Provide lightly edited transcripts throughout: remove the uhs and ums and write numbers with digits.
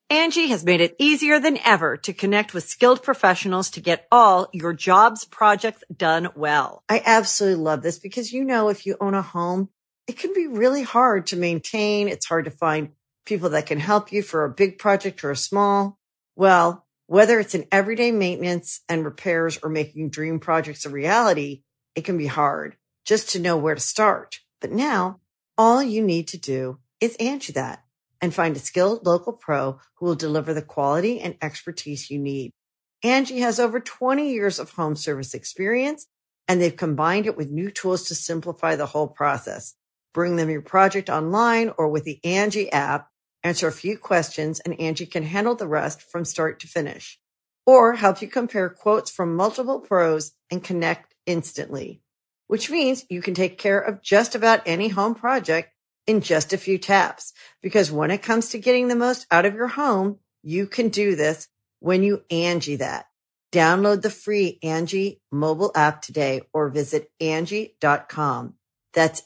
Angie has made it easier than ever to connect with skilled professionals to get all your jobs projects done well. I absolutely love this because, if you own a home, it can be really hard to maintain. It's hard to find people that can help you for a big project or a small. Well, whether it's in everyday maintenance and repairs or making dream projects a reality, it can be hard just to know where to start. But now all you need to do is Angie that and find a skilled local pro who will deliver the quality and expertise you need. Angie has over 20 years of home service experience, and they've combined it with new tools to simplify the whole process. Bring them your project online or with the Angie app, answer a few questions, and Angie can handle the rest from start to finish. Or help you compare quotes from multiple pros and connect instantly, which means you can take care of just about any home project in just a few taps. Because when it comes to getting the most out of your home, you can do this when you Angie that. Download the free Angie mobile app today or visit Angie.com. That's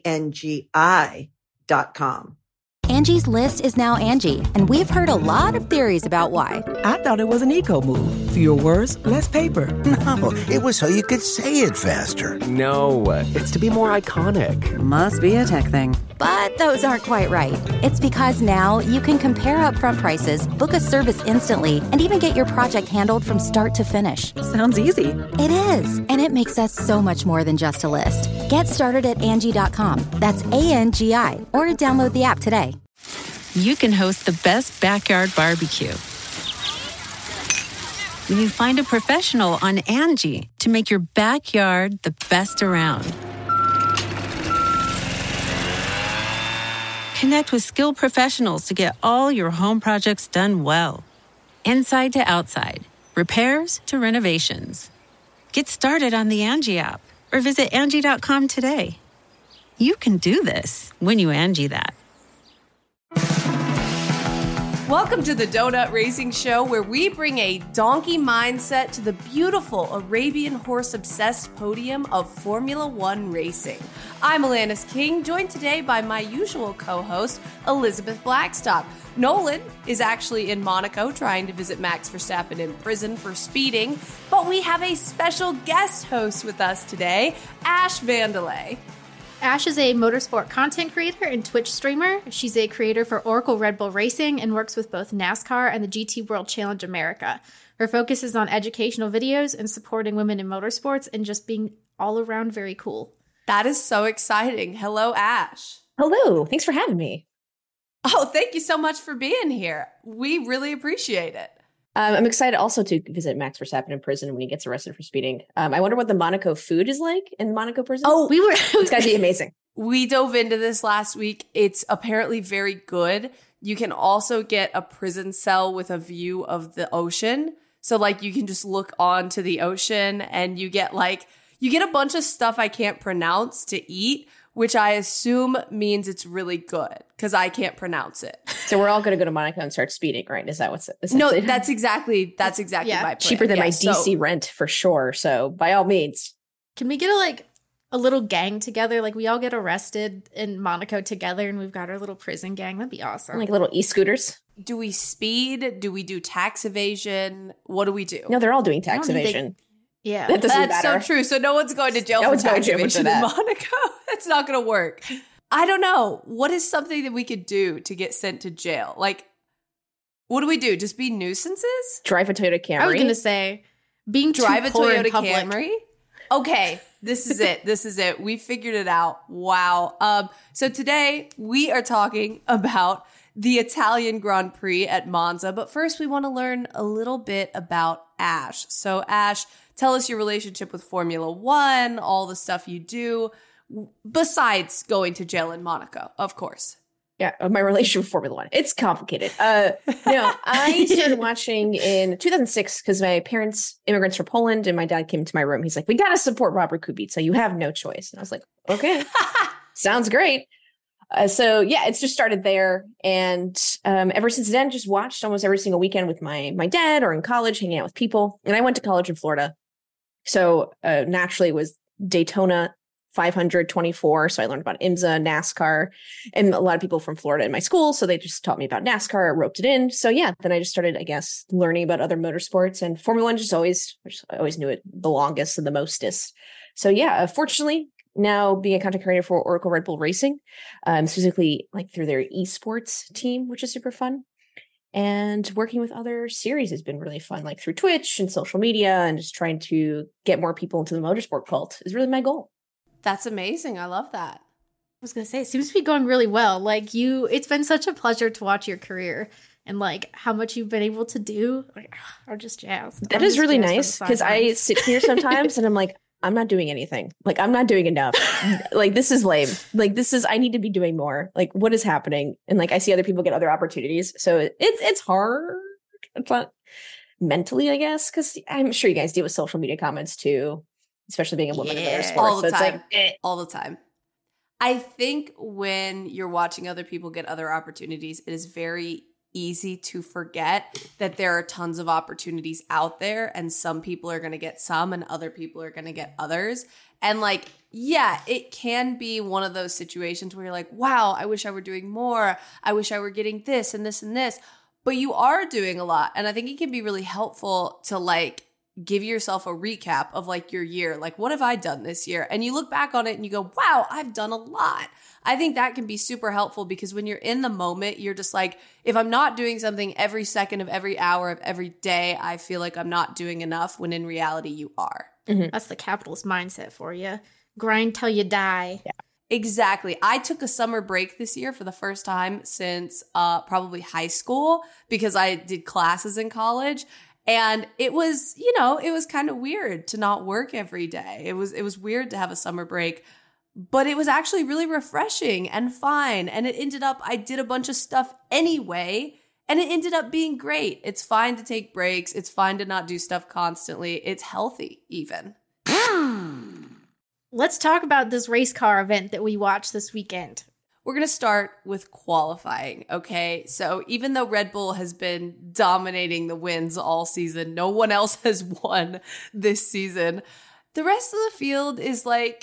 ANGI.com. Angie's List is now Angie, and we've heard a lot of theories about why. I thought it was an eco move. Fewer words, less paper. No, it was so you could say it faster. No, it's to be more iconic. Must be a tech thing. But those aren't quite right. It's because now you can compare upfront prices, book a service instantly, and even get your project handled from start to finish. Sounds easy. It is, and it makes us so much more than just a list. Get started at Angie.com. That's ANGI, or download the app today. You can host the best backyard barbecue when you find a professional on Angie to make your backyard the best around. Connect with skilled professionals to get all your home projects done well. Inside to outside, repairs to renovations. Get started on the Angie app or visit Angie.com today. You can do this when you Angie that. Welcome to the Donut Racing Show, where we bring a donkey mindset to the beautiful Arabian horse-obsessed podium of Formula One racing. I'm Alanis King, joined today by my usual co-host, Elizabeth Blackstock. Nolan is actually in Monaco trying to visit Max Verstappen in prison for speeding, but we have a special guest host with us today, Ash Vandelay. Ash is a motorsport content creator and Twitch streamer. She's a creator for Oracle Red Bull Racing and works with both NASCAR and the GT World Challenge America. Her focus is on educational videos and supporting women in motorsports and just being all around very cool. That is so exciting. Hello, Ash. Hello. Thanks for having me. Oh, thank you so much for being here. We really appreciate it. I'm excited also to visit Max Verstappen in prison when he gets arrested for speeding. I wonder what the Monaco food is like in Monaco prison. Oh, it's got to be amazing. We dove into this last week. It's apparently very good. You can also get a prison cell with a view of the ocean. So you can just look onto the ocean and you get a bunch of stuff I can't pronounce to eat, which I assume means it's really good because I can't pronounce it. So we're all going to go to Monaco and start speeding, right? Is that what's No, that's exactly my plan. Cheaper than my DC rent for sure. So by all means. Can we get a little gang together? We all get arrested in Monaco together and we've got our little prison gang. That'd be awesome. Like little e-scooters. Do we speed? Do we do tax evasion? What do we do? No, they're all doing tax evasion. Yeah, that's so true. So no one's going to jail for tax evasion in Monaco. That's not going to work. I don't know. What is something that we could do to get sent to jail? What do we do? Just be nuisances? Drive a Toyota Camry. I was going to say, drive a Toyota Camry. Okay, this is it. We figured it out. Wow. So today we are talking about the Italian Grand Prix at Monza. But first, we want to learn a little bit about Ash. So Ash, tell us your relationship with Formula One, all the stuff you do, besides going to jail in Monaco, of course. Yeah, my relationship with Formula One. It's complicated. I started watching in 2006 because my parents, immigrants from Poland, and my dad came to my room. He's like, we got to support Robert Kubica. You have no choice. And I was like, okay, sounds great. It's just started there. And ever since then, just watched almost every single weekend with my dad or in college, hanging out with people. And I went to college in Florida. So naturally it was Daytona 524. So I learned about IMSA, NASCAR, and a lot of people from Florida in my school. So they just taught me about NASCAR, I roped it in. So yeah, then I just started, I guess, learning about other motorsports, and Formula One I always knew it the longest and the mostest. So yeah, fortunately, now being a content creator for Oracle Red Bull Racing, specifically like through their esports team, which is super fun. And working with other series has been really fun, like through Twitch and social media, and just trying to get more people into the motorsport cult is really my goal. That's amazing. I love that. I was going to say, it seems to be going really well. Like it's been such a pleasure to watch your career and like how much you've been able to do. Like, I'm just jazzed. That is really nice because I sit here sometimes and I'm like, I'm not doing anything. Like, I'm not doing enough. Like, this is lame. Like, I need to be doing more. Like, what is happening? And like, I see other people get other opportunities. So it's hard, but mentally, I guess, because I'm sure you guys deal with social media comments too, especially being a woman in motorsports. All the time. It's like, all the time. I think when you're watching other people get other opportunities, it is very easy to forget that there are tons of opportunities out there, and some people are going to get some and other people are going to get others. And like, yeah, it can be one of those situations where you're like, wow, I wish I were doing more. I wish I were getting this and this and this. But you are doing a lot. And I think it can be really helpful to like give yourself a recap of like your year. Like, what have I done this year? And you look back on it and you go, wow, I've done a lot. I think that can be super helpful because when you're in the moment, you're just like, if I'm not doing something every second of every hour of every day, I feel like I'm not doing enough, when in reality you are. Mm-hmm. That's the capitalist mindset for you. Grind till you die. Yeah. Exactly. I took a summer break this year for the first time since probably high school because I did classes in college. And it was, it was kind of weird to not work every day. It was weird to have a summer break. But it was actually really refreshing and fine. And it ended up, I did a bunch of stuff anyway, and it ended up being great. It's fine to take breaks. It's fine to not do stuff constantly. It's healthy, even. Let's talk about this race car event that we watched this weekend. We're going to start with qualifying, okay? So even though Red Bull has been dominating the wins all season, no one else has won this season. The rest of the field is like,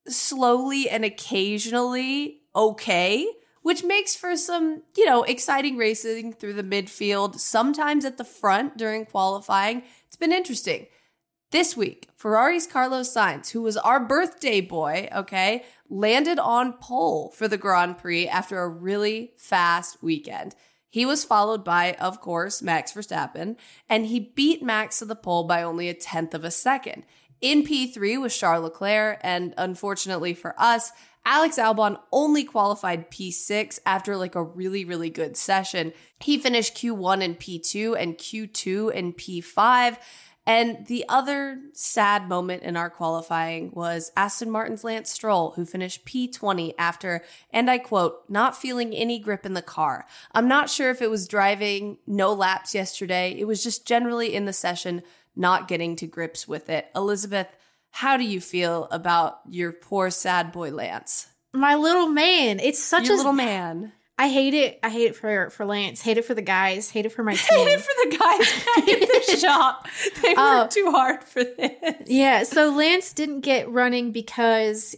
slowly and occasionally okay, which makes for some, exciting racing through the midfield, sometimes at the front during qualifying. It's been interesting. This week, Ferrari's Carlos Sainz, who was our birthday boy, okay, landed on pole for the Grand Prix after a really fast weekend. He was followed by, of course, Max Verstappen, and he beat Max to the pole by only 1/10 of a second. In P3 was Charles Leclerc, and unfortunately for us, Alex Albon only qualified P6 after like a really, really good session. He finished Q1 and P2 and Q2 and P5. And the other sad moment in our qualifying was Aston Martin's Lance Stroll, who finished P20 after, and I quote, not feeling any grip in the car. I'm not sure if it was driving no laps yesterday. It was just generally in the session not getting to grips with it. Elizabeth, how do you feel about your poor sad boy Lance? My little man. It's such your little man. I hate it. I hate it for Lance. Hate it for the guys. Hate it for my team. Hate it for the guys back in the shop. They worked too hard for this. Yeah, so Lance didn't get running because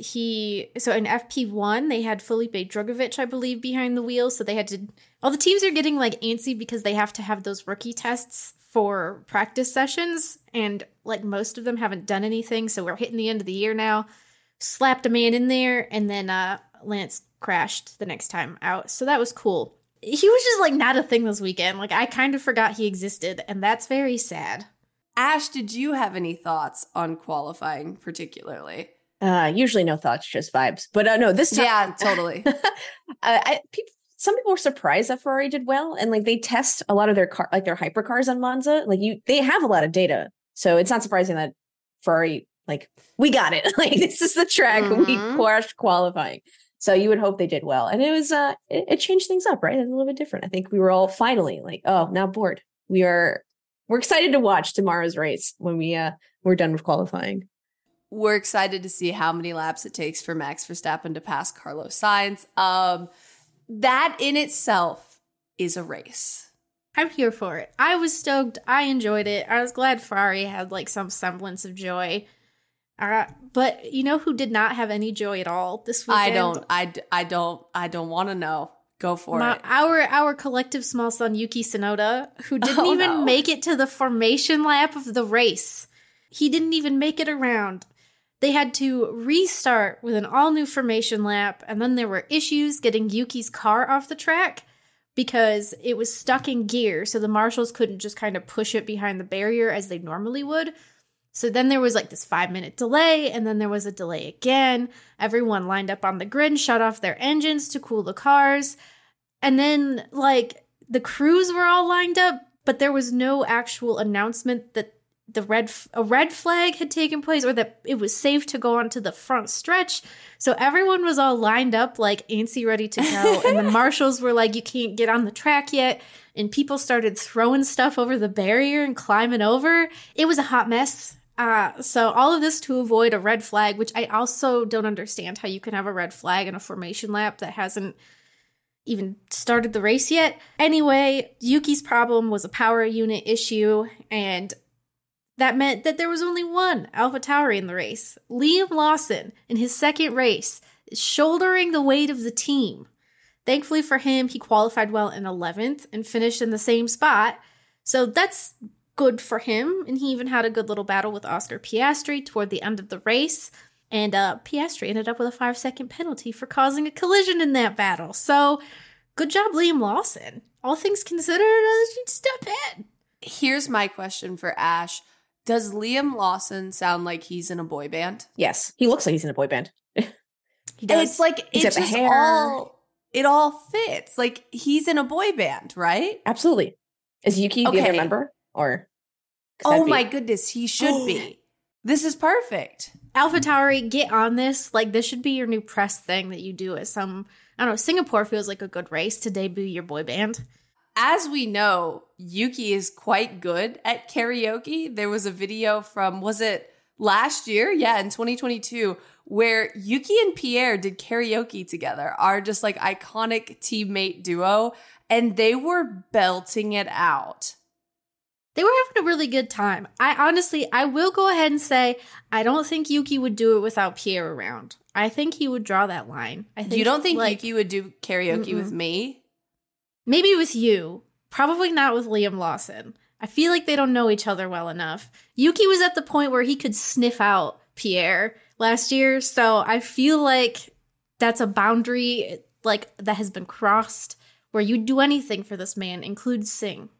so in FP1, they had Felipe Drugovich, I believe, behind the wheel. So they had to, all the teams are getting like antsy because they have to have those rookie tests for practice sessions. And like most of them haven't done anything. So we're hitting the end of the year now. Slapped a man in there, and then Lance crashed the next time out. So that was cool. He was just like not a thing this weekend. Like I kind of forgot he existed, and that's very sad. Ash, did you have any thoughts on qualifying particularly? Usually no thoughts, just vibes. But no, this time. Yeah, totally. Some people were surprised that Ferrari did well, and like they test a lot of their their hypercars on Monza. Like they have a lot of data, so it's not surprising that Ferrari we got it. Like this is the track. Mm-hmm. We crashed qualifying, so you would hope they did well. And it was it changed things up, right? It's a little bit different. I think we were all finally like, oh, now bored. We're excited to watch tomorrow's race when we're done with qualifying. We're excited to see how many laps it takes for Max Verstappen to pass Carlos Sainz. That in itself is a race. I'm here for it. I was stoked. I enjoyed it. I was glad Ferrari had like some semblance of joy. But you know who did not have any joy at all this weekend? I don't want to know. Go for it. Our collective small son, Yuki Tsunoda, who didn't even make it to the formation lap of the race. He didn't even make it around. They had to restart with an all-new formation lap, and then there were issues getting Yuki's car off the track because it was stuck in gear, so the marshals couldn't just kind of push it behind the barrier as they normally would. So then there was like this 5-minute delay, and then there was a delay again. Everyone lined up on the grid, shut off their engines to cool the cars. And then, like, the crews were all lined up, but there was no actual announcement that a red flag had taken place or that it was safe to go onto the front stretch. So everyone was all lined up, like, antsy, ready to go. And the marshals were like, you can't get on the track yet. And people started throwing stuff over the barrier and climbing over. It was a hot mess. So all of this to avoid a red flag, which I also don't understand how you can have a red flag in a formation lap that hasn't even started the race yet. Anyway, Yuki's problem was a power unit issue, and that meant that there was only one AlphaTauri in the race. Liam Lawson, in his second race, is shouldering the weight of the team. Thankfully for him, he qualified well in 11th and finished in the same spot. So that's good for him, and he even had a good little battle with Oscar Piastri toward the end of the race, and Piastri ended up with a 5-second penalty for causing a collision in that battle. So, good job, Liam Lawson. All things considered, step in. Here's my question for Ash. Does Liam Lawson sound like he's in a boy band? Yes, he looks like he's in a boy band. He does. It's like, it's just it all fits. Like, he's in a boy band, right? Absolutely. Is Yuki the other member? Or oh my goodness, he should be. This is perfect. AlphaTauri, get on this. Like, this should be your new press thing that you do at some, I don't know, Singapore feels like a good race to debut your boy band. As we know, Yuki is quite good at karaoke. There was a video from, was it last year? Yeah, in 2022, where Yuki and Pierre did karaoke together, our just like iconic teammate duo, and they were belting it out. They were having a really good time. I will go ahead and say, I don't think Yuki would do it without Pierre around. I think he would draw that line. You don't think Yuki would do karaoke with me? Maybe with you. Probably not with Liam Lawson. I feel like they don't know each other well enough. Yuki was at the point where he could sniff out Pierre last year, so I feel like that's a boundary like that has been crossed where you'd do anything for this man, include sing.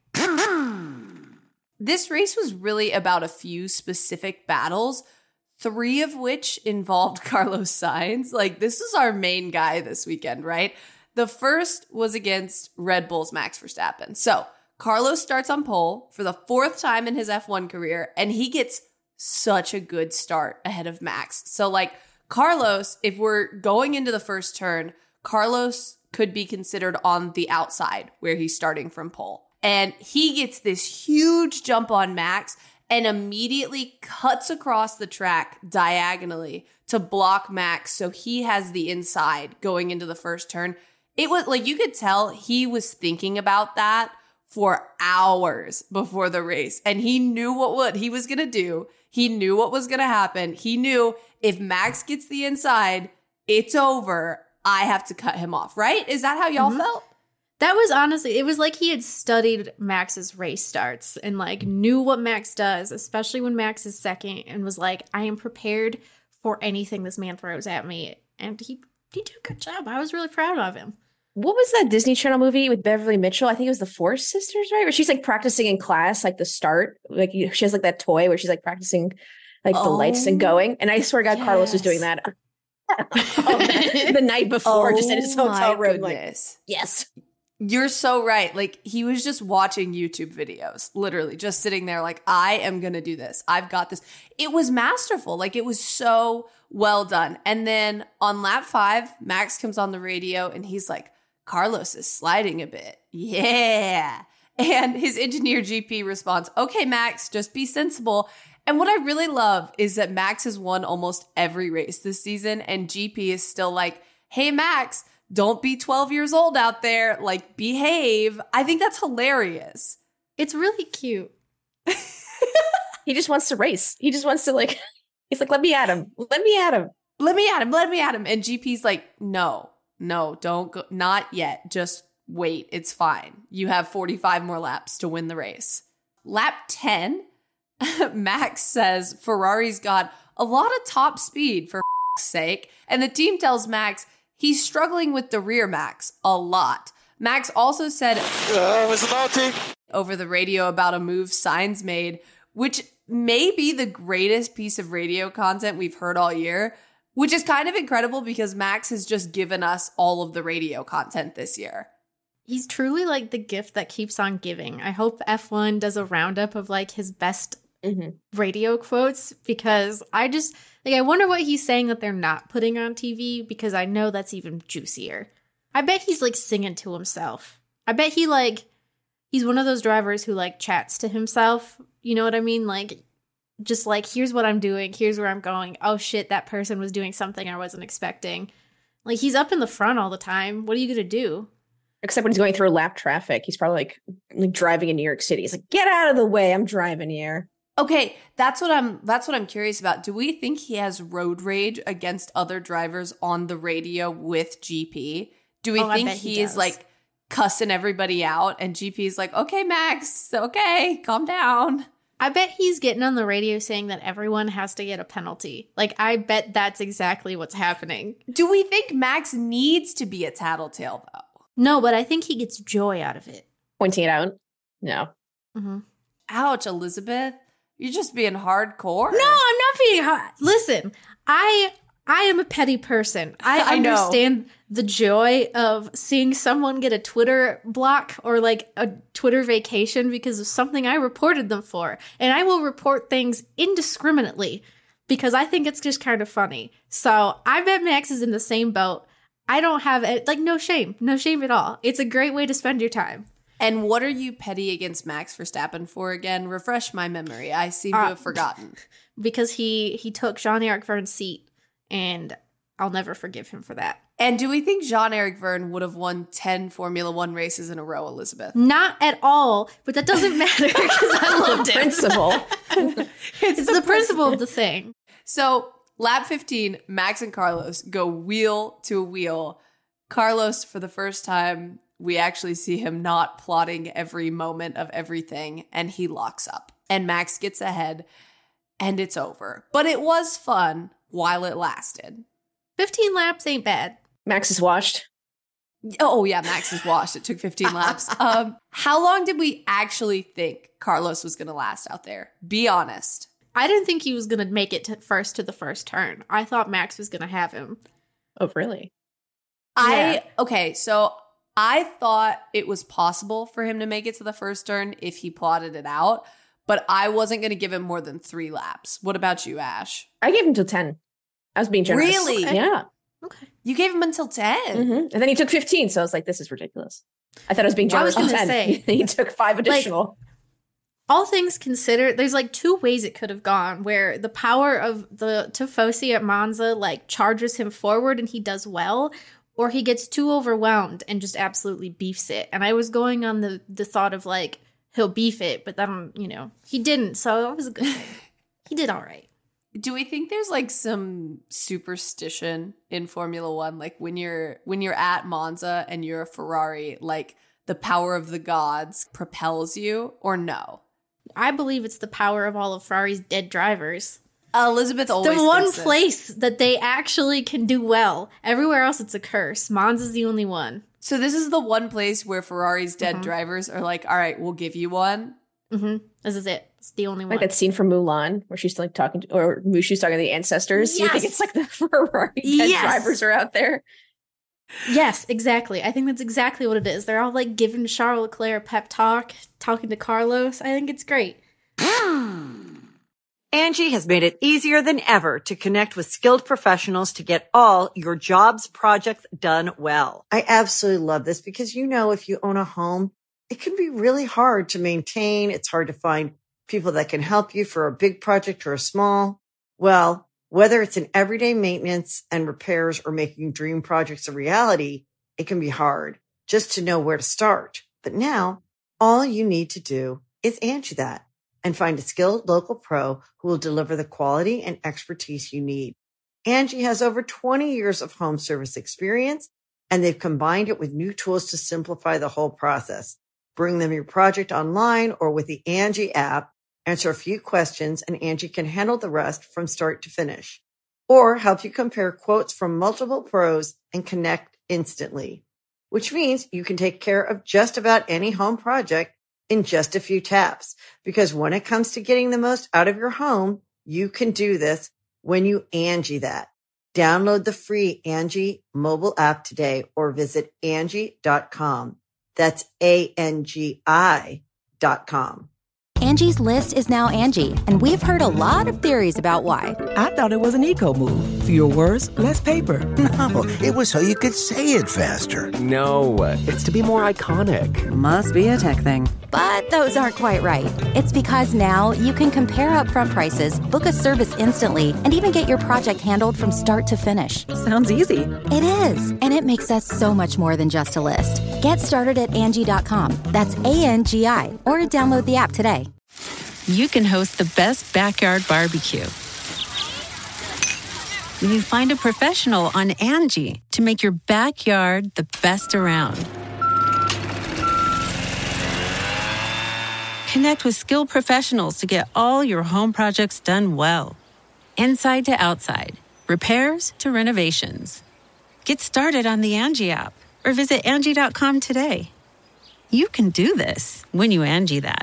This race was really about a few specific battles, 3 of which involved Carlos Sainz. Like, this is our main guy this weekend, right? The first was against Red Bull's Max Verstappen. So, Carlos starts on pole for the 4th time in his F1 career, and he gets such a good start ahead of Max. So, like, Carlos, if we're going into the first turn, Carlos could be considered on the outside where he's starting from pole. And he gets this huge jump on Max and immediately cuts across the track diagonally to block Max. So he has the inside going into the first turn. It was like, you could tell he was thinking about that for hours before the race. And he knew what he was going to do. He knew what was going to happen. He knew if Max gets the inside, it's over. I have to cut him off, right? Is that how y'all felt? That was honestly, it was like he had studied Max's race starts and like knew what Max does, especially when Max is second, and was like, I am prepared for anything this man throws at me. And he did a good job. I was really proud of him. What was that Disney Channel movie with Beverly Mitchell? I think it was The Force Sisters, right? Where she's like practicing in class, like the start. Like she has like that toy where she's like practicing like the lights and going. And I swear to God, Carlos was doing that the night before, just in his hotel room. Goodness. Like, yes. You're so right. Like, he was just watching YouTube videos, literally just sitting there like, I am going to do this. I've got this. It was masterful. Like, it was so well done. And then on lap 5, Max comes on the radio and he's like, Carlos is sliding a bit. Yeah. And his engineer GP responds, okay, Max, just be sensible. And what I really love is that Max has won almost every race this season. And GP is still like, hey, Max, don't be 12 years old out there. Like, behave. I think that's hilarious. It's really cute. He just wants to race. He just wants to, like, He's like, let me at him. Let me at him. Let me at him. Let me at him. And GP's like, no, don't go. Not yet. Just wait. It's fine. You have 45 more laps to win the race. Lap 10, Max says Ferrari's got a lot of top speed for sake. And the team tells Max he's struggling with the rear Max a lot. Max also said over the radio about a move Sainz made, which may be the greatest piece of radio content we've heard all year, which is kind of incredible because Max has just given us all of the radio content this year. He's truly like the gift that keeps on giving. I hope F1 does a roundup of like his best radio quotes, because I wonder what he's saying that they're not putting on TV, because I know that's even juicier. I bet he's like singing to himself. I bet he's one of those drivers who like chats to himself. You know what I mean? Like, just like, here's what I'm doing. Here's where I'm going. Oh shit, that person was doing something I wasn't expecting. Like, he's up in the front all the time. What are you going to do? Except when he's going through lap traffic, he's probably like driving in New York City. He's like, get out of the way. I'm driving here. Okay, that's what I'm curious about. Do we think he has road rage against other drivers on the radio with GP? Do we think he is like cussing everybody out and GP is like, okay, Max, okay, calm down? I bet he's getting on the radio saying that everyone has to get a penalty. Like, I bet that's exactly what's happening. Do we think Max needs to be a tattletale, though? No, but I think he gets joy out of it. Pointing it out? No. Mm-hmm. Ouch, Elizabeth. You're just being hardcore. No, I'm not being hard. Listen, I am a petty person. I understand the joy of seeing someone get a Twitter block or like a Twitter vacation because of something I reported them for. And I will report things indiscriminately because I think it's just kind of funny. So I bet Max is in the same boat. I don't have it, like, no shame at all. It's a great way to spend your time. And what are you petty against Max Verstappen for again? Refresh my memory. I seem to have forgotten. Because he took Jean-Eric Vergne's seat, and I'll never forgive him for that. And do we think Jean-Eric Vergne would have won 10 Formula One races in a row, Elizabeth? Not at all, but that doesn't matter because I loved it. Principle. It's the principle of the thing. So, lap 15, Max and Carlos go wheel to wheel. Carlos, for the first time, we actually see him not plotting every moment of everything, and he locks up. And Max gets ahead, and it's over. But it was fun while it lasted. 15 laps ain't bad. Max is washed. Oh, yeah, Max is washed. It took 15 laps. How long did we actually think Carlos was going to last out there? Be honest. I didn't think he was going to make it to the first turn. I thought Max was going to have him. Oh, really? Okay, so I thought it was possible for him to make it to the first turn if he plotted it out, but I wasn't going to give him more than 3 laps. What about you, Ash? I gave him till 10. I was being generous. Really? Okay. Yeah. Okay. You gave him until 10? Mm-hmm. And then he took 15, so I was like, this is ridiculous. I thought I was being generous I was on 10. Say, he took 5 additional. Like, all things considered, there's like 2 ways it could have gone, where the power of the Tifosi at Monza like charges him forward and he does well, or he gets too overwhelmed and just absolutely beefs it. And I was going on the thought of like, he'll beef it, but then, he didn't. So it was a good thing. He did all right. Do we think there's like some superstition in Formula One? Like when you're at Monza and you're a Ferrari, like the power of the gods propels you, or no? I believe it's the power of all of Ferrari's dead drivers. Elizabeth always the one thinks this. place that they actually can do well. Everywhere else, it's a curse. Monza's the only one. So this is the one place where Ferrari's dead drivers are like, all right, we'll give you one. Mm-hmm. This is it. It's the only one. Like that scene from Mulan where she's like talking to, or Mushu's talking to the ancestors. Yes. You think it's like the Ferrari dead drivers are out there? Yes, exactly. I think that's exactly what it is. They're all like giving Charles Leclerc a pep talk, talking to Carlos. I think it's great. Angie has made it easier than ever to connect with skilled professionals to get all your jobs projects done well. I absolutely love this because, if you own a home, it can be really hard to maintain. It's hard to find people that can help you for a big project or a small. Well, whether it's in everyday maintenance and repairs or making dream projects a reality, it can be hard just to know where to start. But now all you need to do is Angie that. and find a skilled local pro who will deliver the quality and expertise you need. Angie has over 20 years of home service experience, and they've combined it with new tools to simplify the whole process. Bring them your project online or with the Angie app, answer a few questions, and Angie can handle the rest from start to finish. Or help you compare quotes from multiple pros and connect instantly, which means you can take care of just about any home project in just a few taps. Because when it comes to getting the most out of your home, you can do this when you Angie that. Download the free Angie mobile app today or visit Angie.com. That's ANGI.com. Angie's List is now Angie, and we've heard a lot of theories about why. I thought it was an eco move. Fewer words, less paper. No, it was so you could say it faster. No, it's to be more iconic. Must be a tech thing. But those aren't quite right. It's because now you can compare upfront prices, book a service instantly, and even get your project handled from start to finish. Sounds easy. It is, and it makes us so much more than just a list. Get started at Angie.com. That's ANGI, or download the app today. You can host the best backyard barbecue when you find a professional on Angie to make your backyard the best around. Connect with skilled professionals to get all your home projects done well. Inside to outside, repairs to renovations. Get started on the Angie app or visit Angie.com today. You can do this when you Angie that.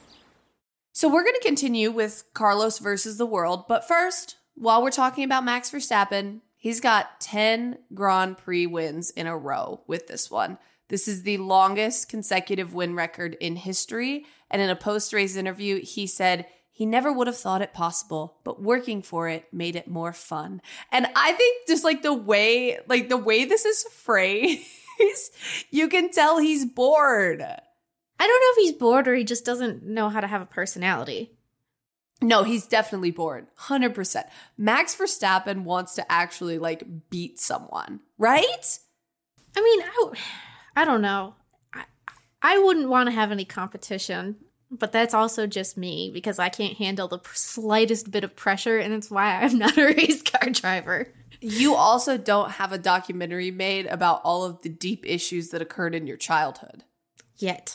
So we're going to continue with Carlos versus the world. But first, while we're talking about Max Verstappen, he's got 10 Grand Prix wins in a row with this one. This is the longest consecutive win record in history. And in a post-race interview, he said he never would have thought it possible, but working for it made it more fun. And I think just the way this is phrased, you can tell he's bored. I don't know if he's bored or he just doesn't know how to have a personality. No, he's definitely bored. 100%. Max Verstappen wants to actually beat someone, right? I mean, I don't know. I wouldn't want to have any competition, but that's also just me because I can't handle the slightest bit of pressure, and it's why I'm not a race car driver. You also don't have a documentary made about all of the deep issues that occurred in your childhood. Yet.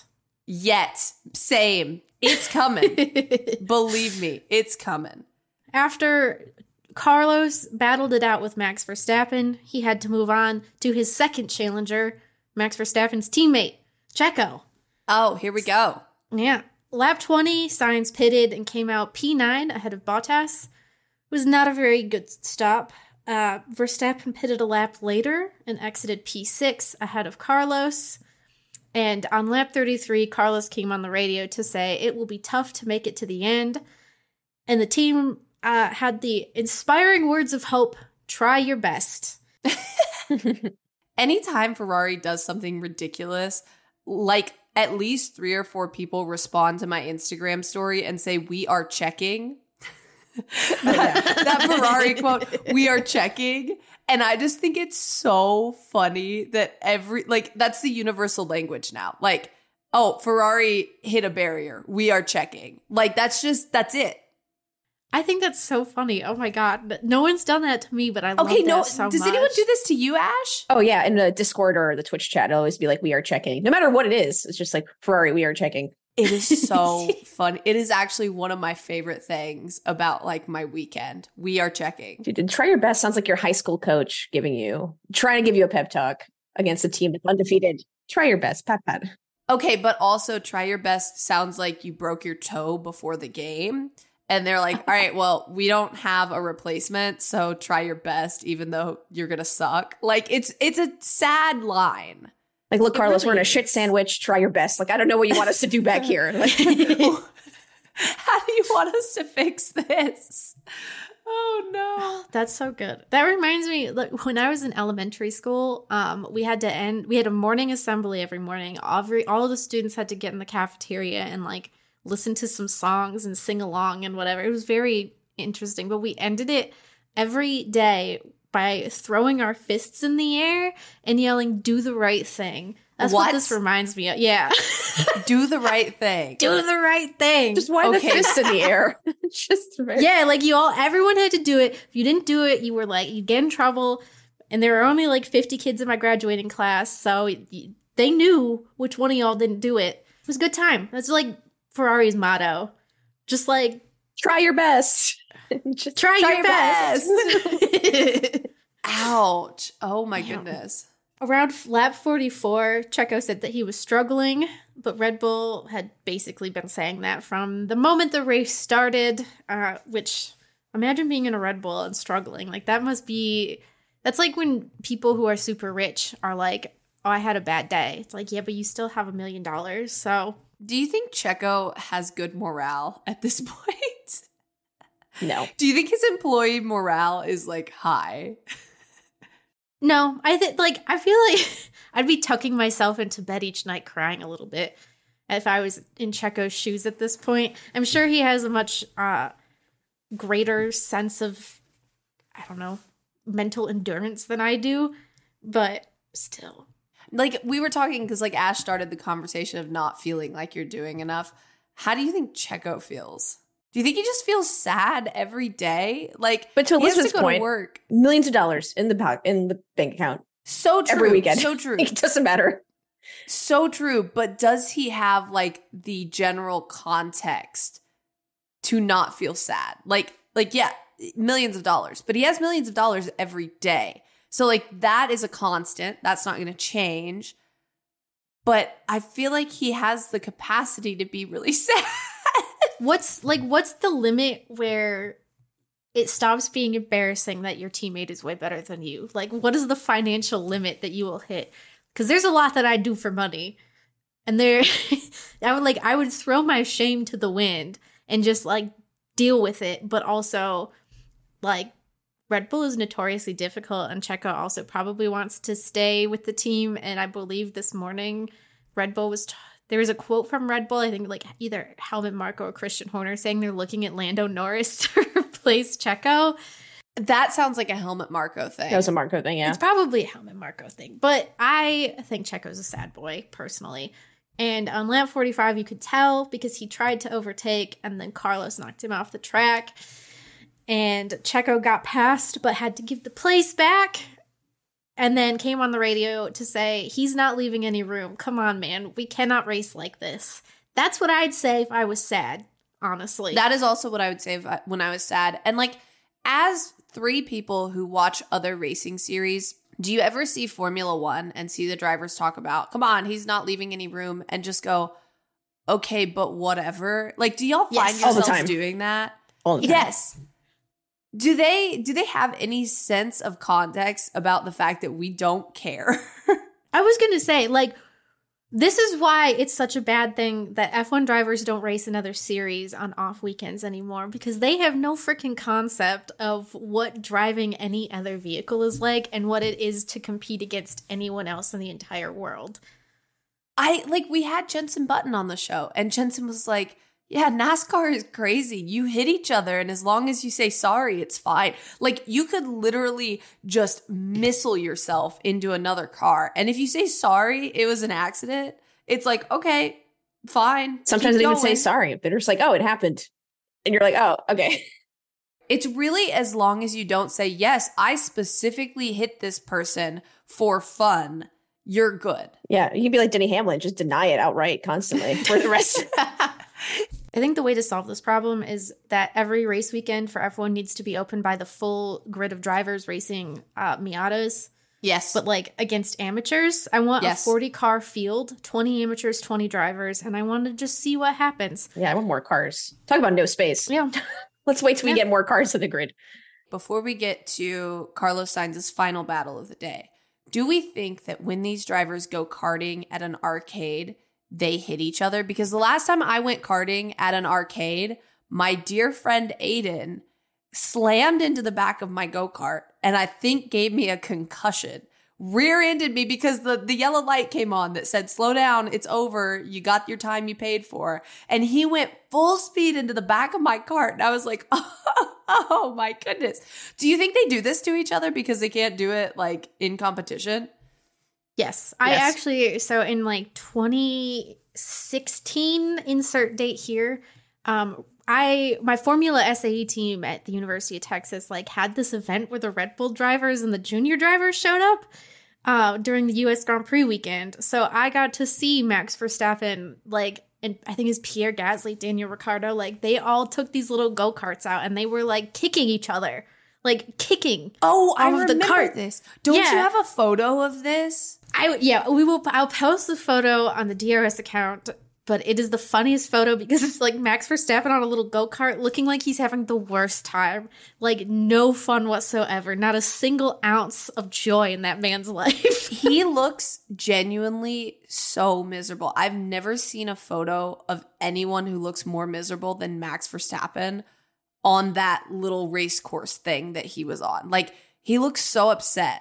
Same. It's coming. Believe me, it's coming. After Carlos battled it out with Max Verstappen, he had to move on to his second challenger, Max Verstappen's teammate, Checo. Oh, here we go. Yeah. Lap 20, Sainz pitted and came out P9 ahead of Bottas. It was not a very good stop. Verstappen pitted a lap later and exited P6 ahead of Carlos. And on lap 33, Carlos came on the radio to say it will be tough to make it to the end. And the team had the inspiring words of hope, try your best. Anytime Ferrari does something ridiculous, at least 3 or 4 people respond to my Instagram story and say, we are checking. that Ferrari quote, we are checking. And I just think it's so funny that that's the universal language now. Oh, Ferrari hit a barrier. We are checking. That's it. I think that's so funny. Oh my God. No one's done that to me, but I love that so much. Does anyone do this to you, Ash? Oh yeah. In the Discord or the Twitch chat, it'll always be we are checking. No matter what it is. It's just Ferrari, we are checking. It is so fun. It is actually one of my favorite things about my weekend. We are checking. Dude, try your best sounds like your high school coach trying to give you a pep talk against a team that's undefeated. Try your best, pat. Okay, but also try your best sounds like you broke your toe before the game. And they're like, all right, well, we don't have a replacement, so try your best, even though you're going to suck. It's a sad line. Look, Carlos, we're in a shit sandwich. Try your best. I don't know what you want us to do back here. How do you want us to fix this? Oh, no. That's so good. That reminds me, when I was in elementary school, we had a morning assembly every morning. All of the students had to get in the cafeteria and listen to some songs and sing along and whatever. It was very interesting, but we ended it every day by throwing our fists in the air and yelling, do the right thing. That's what this reminds me of. Yeah. Do the right thing. Do the right thing. Just why the fist in the air? Yeah, like everyone had to do it. If you didn't do it, you were like, you get in trouble. And there were only like 50 kids in my graduating class, so they knew which one of y'all didn't do it. It was a good time. That's like Ferrari's motto. Just like, try your best. Just try your best. Ouch. Oh my goodness. Around lap 44, Checo said that he was struggling, but Red Bull had basically been saying that from the moment the race started, which, imagine being in a Red Bull and struggling. Like, that's like when people who are super rich are like, oh, I had a bad day. It's like, yeah, but you still have $1 million, so. Do you think Checo has good morale at this point? No. Do you think his employee morale is like high? No, I feel like I'd be tucking myself into bed each night crying a little bit if I was in Checo's shoes at this point. I'm sure he has a much greater sense of, I don't know, mental endurance than I do, but still. Like, we were talking because like Ash started the conversation of not feeling like you're doing enough. How do you think Checo feels? Do you think he just feels sad every day? Like, but to Elizabeth's go point, to work. millions of dollars in the bank account. So true. Every weekend. So true. It doesn't matter. So true. But does he have like the general context to not feel sad? Like yeah, millions of dollars, but he has millions of dollars every day. So like that is a constant. That's not going to change. But I feel like he has the capacity to be really sad. What's the limit where it stops being embarrassing that your teammate is way better than you? Like, what is the financial limit that you will hit? Because there's a lot that I do for money. And I would throw my shame to the wind and just like deal with it. But also, like, Red Bull is notoriously difficult, and Checo also probably wants to stay with the team. And I believe this morning, Red Bull there was a quote from Red Bull, I think like either Helmut Marko or Christian Horner, saying they're looking at Lando Norris to replace Checo. That sounds like a Helmut Marko thing. That was a Marko thing, yeah. It's probably a Helmut Marko thing. But I think Checo's a sad boy, personally. And on lap 45, you could tell because he tried to overtake, and then Carlos knocked him off the track. And Checo got past, but had to give the place back. And then came on the radio to say, he's not leaving any room. Come on, man. We cannot race like this. That's what I'd say if I was sad, honestly. That is also what I would say when I was sad. And like, as 3 people who watch other racing series, do you ever see Formula One and see the drivers talk about, come on, he's not leaving any room, and just go, okay, but whatever? Like, do y'all find yourselves doing that? All the time. Yes. Do they have any sense of context about the fact that we don't care? I was going to say, like, this is why it's such a bad thing that F1 drivers don't race in other series on off weekends anymore, because they have no freaking concept of what driving any other vehicle is like and what it is to compete against anyone else in the entire world. We had Jensen Button on the show, and Jensen was like, yeah, NASCAR is crazy. You hit each other, and as long as you say sorry, it's fine. Like, you could literally just missile yourself into another car. And if you say sorry, it was an accident, it's like, okay, fine. Sometimes they even say sorry. They're just like, oh, it happened. And you're like, oh, okay. It's really as long as you don't say, yes, I specifically hit this person for fun, you're good. Yeah, you can be like Denny Hamlin, just deny it outright constantly for the rest. I think the way to solve this problem is that every race weekend for F1 needs to be opened by the full grid of drivers racing Miatas. Yes. But like against amateurs, I want a 40-car field, 20 amateurs, 20 drivers, and I want to just see what happens. Yeah, I want more cars. Talk about no space. Yeah. Let's wait till we get more cars to the grid. Before we get to Carlos Sainz's final battle of the day, do we think that when these drivers go karting at an arcade, they hit each other? Because the last time I went karting at an arcade, my dear friend Aiden slammed into the back of my go-kart and I think gave me a concussion. Rear-ended me because the yellow light came on that said, slow down, it's over, you got your time you paid for. And he went full speed into the back of my cart. And I was like, oh my goodness. Do you think they do this to each other because they can't do it like in competition? Yes. I actually, so in like 2016, insert date here, my Formula SAE team at the University of Texas like had this event where the Red Bull drivers and the junior drivers showed up during the US Grand Prix weekend. So I got to see Max Verstappen, like, and I think it's Pierre Gasly, Daniel Ricciardo, like they all took these little go-karts out and they were like kicking each other, like kicking. Oh, I remember the cart. this. Don't you have a photo of this? I'll post the photo on the DRS account, but it is the funniest photo because it's like Max Verstappen on a little go-kart looking like he's having the worst time. Like no fun whatsoever. Not a single ounce of joy in that man's life. He looks genuinely so miserable. I've never seen a photo of anyone who looks more miserable than Max Verstappen on that little race course thing that he was on. Like he looks so upset.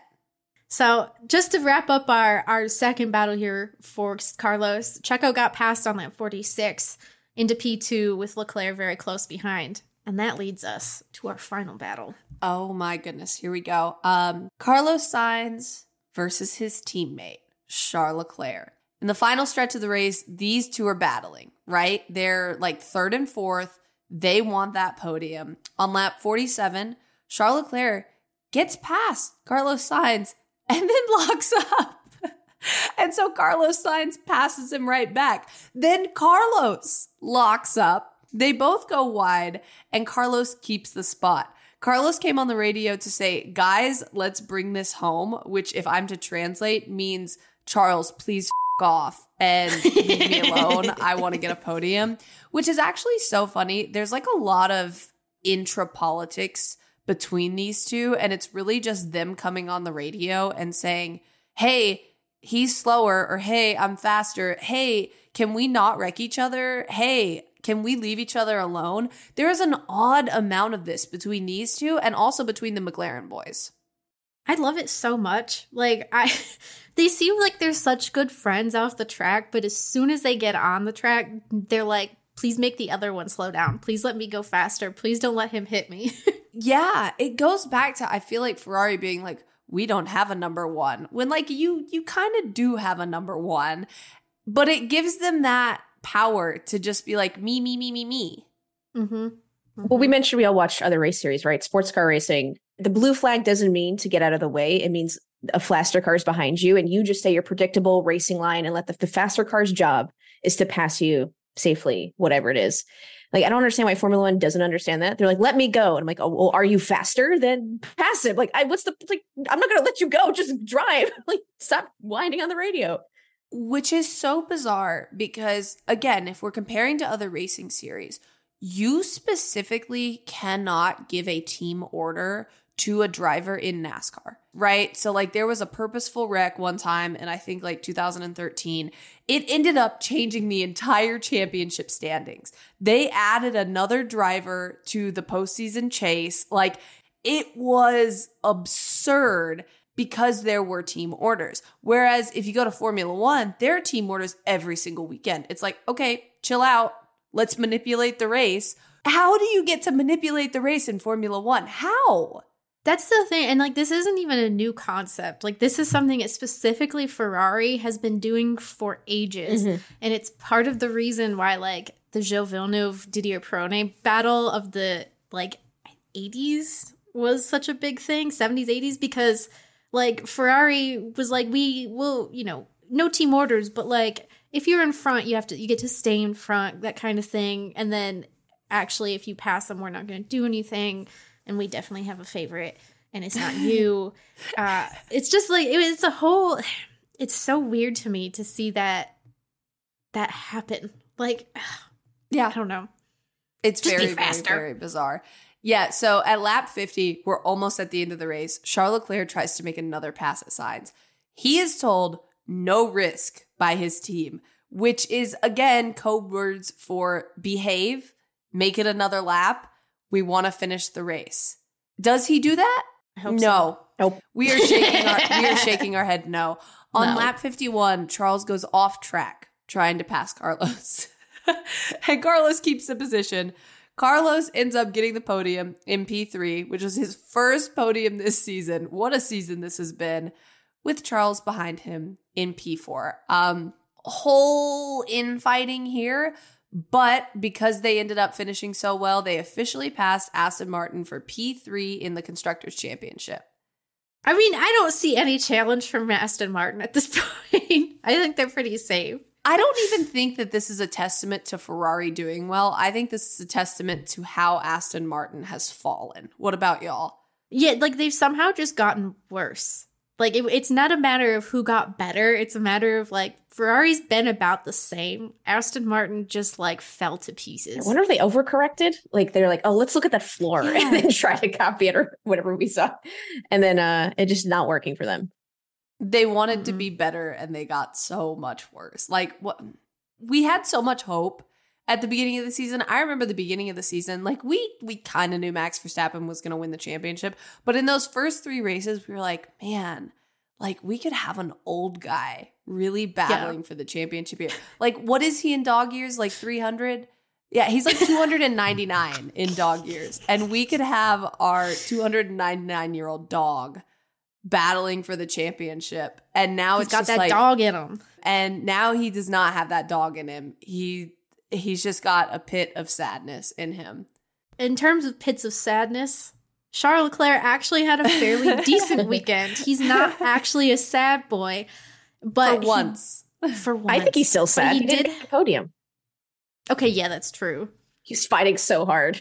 So just to wrap up our second battle here for Carlos, Checo got passed on lap 46 into P2 with Leclerc very close behind. And that leads us to our final battle. Oh my goodness, here we go. Carlos Sainz versus his teammate, Charles Leclerc. In the final stretch of the race, these two are battling, right? They're like third and fourth. They want that podium. On lap 47, Charles Leclerc gets past Carlos Sainz and then locks up. And so Carlos Sainz passes him right back. Then Carlos locks up. They both go wide, and Carlos keeps the spot. Carlos came on the radio to say, guys, let's bring this home, which if I'm to translate means, Charles, please off and leave me alone. I want to get a podium, which is actually so funny. There's like a lot of intra-politics between these two, and it's really just them coming on the radio and saying, hey, he's slower, or hey, I'm faster. Hey, can we not wreck each other? Hey, can we leave each other alone? There is an odd amount of this between these two and also between the McLaren boys. I love it so much. Like they seem like they're such good friends off the track, but as soon as they get on the track, they're like, please make the other one slow down. Please let me go faster. Please don't let him hit me. Yeah, it goes back to, I feel like Ferrari being like, we don't have a number one. When like you kind of do have a number one, but it gives them that power to just be like, me. Mm-hmm. Mm-hmm. Well, we mentioned we all watched other race series, right? Sports car racing. The blue flag doesn't mean to get out of the way. It means a faster car is behind you, and you just stay your predictable racing line and let the faster car's job is to pass you safely, whatever it is. Like, I don't understand why Formula One doesn't understand that. They're like, let me go. And I'm like, oh, well, are you faster? Then pass it. Like, I'm not going to let you go. Just drive. Like, stop whining on the radio. Which is so bizarre because, again, if we're comparing to other racing series, you specifically cannot give a team order to a driver in NASCAR, right? So like there was a purposeful wreck one time in I think like 2013. It ended up changing the entire championship standings. They added another driver to the postseason chase. Like it was absurd because there were team orders. Whereas if you go to Formula One, there are team orders every single weekend. It's like, okay, chill out. Let's manipulate the race. How do you get to manipulate the race in Formula One? How? That's the thing. And like, this isn't even a new concept. Like, this is something that specifically Ferrari has been doing for ages. Mm-hmm. And it's part of the reason why like the Gilles Villeneuve Didier Pironi battle of the like 80s was such a big thing, 70s, 80s, because like Ferrari was like, we will, no team orders, but like if you're in front, you get to stay in front, that kind of thing. And then actually, if you pass them, we're not going to do anything. And we definitely have a favorite, and it's not you. It's just like, it's so weird to me to see that happen. Like, yeah, I don't know. It's just very, very, very bizarre. Yeah, so at lap 50, we're almost at the end of the race. Charles Leclerc tries to make another pass at Sainz. He is told no risk by his team, which is, again, code words for behave, make it another lap. We want to finish the race. Does he do that? I hope no. So. Nope. We are shaking our head no. On lap 51, Charles goes off track trying to pass Carlos. And Carlos keeps the position. Carlos ends up getting the podium in P3, which was his first podium this season. What a season this has been. With Charles behind him in P4. Whole infighting here, but because they ended up finishing so well, they officially passed Aston Martin for P3 in the Constructors' Championship. I mean, I don't see any challenge from Aston Martin at this point. I think they're pretty safe. I don't even think that this is a testament to Ferrari doing well. I think this is a testament to how Aston Martin has fallen. What about y'all? Yeah, like they've somehow just gotten worse. Like it's not a matter of who got better. It's a matter of like Ferrari's been about the same. Aston Martin just like fell to pieces. I wonder if they overcorrected. Like they're like, oh, let's look at that floor and then try to copy it or whatever we saw. And then it just not working for them. They wanted to be better and they got so much worse. Like what we had so much hope at the beginning of the season. I remember the beginning of the season, like we kind of knew Max Verstappen was going to win the championship. But in those first 3 races, we were like, man, like we could have an old guy really battling for the championship here. Like, what is he in dog years? Like 300? Yeah, he's like 299 in dog years. And we could have our 299-year-old dog battling for the championship. And now he's it's got just that like, dog in him. And now he does not have that dog in him. He's just got a pit of sadness in him. In terms of pits of sadness, Charles Leclerc actually had a fairly decent weekend. He's not actually a sad boy, but for once. I think he's still sad. He did the podium. Okay, yeah, that's true. He's fighting so hard.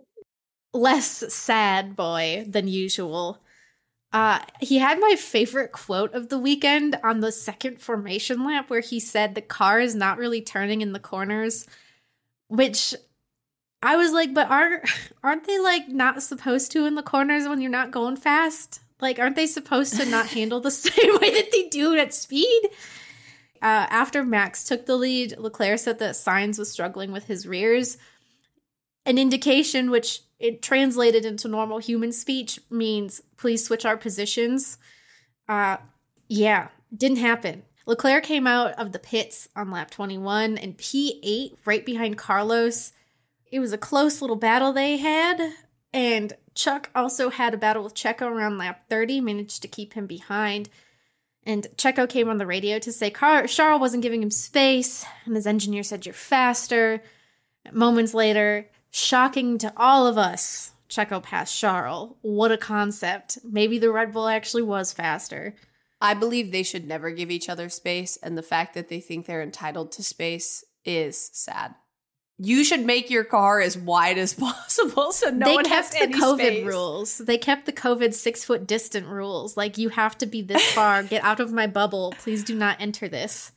Less sad boy than usual. He had my favorite quote of the weekend on the second formation lap where he said the car is not really turning in the corners, which I was like, but aren't they like not supposed to in the corners when you're not going fast? Like, aren't they supposed to not handle the same way that they do at speed? After Max took the lead, Leclerc said that Sainz was struggling with his rears. An indication which it translated into normal human speech means please switch our positions. Yeah, didn't happen. Leclerc came out of the pits on lap 21 and P8 right behind Carlos. It was a close little battle they had. And Chuck also had a battle with Checo around lap 30, managed to keep him behind. And Checo came on the radio to say Charles wasn't giving him space, and his engineer said, you're faster. Moments later, shocking to all of us, Checo passed Charles. What a concept. Maybe the Red Bull actually was faster. I believe they should never give each other space, and the fact that they think they're entitled to space is sad. You should make your car as wide as possible so no one has any space. They kept the COVID rules. They kept the COVID 6-foot distant rules. Like, you have to be this far. Get out of my bubble. Please do not enter this.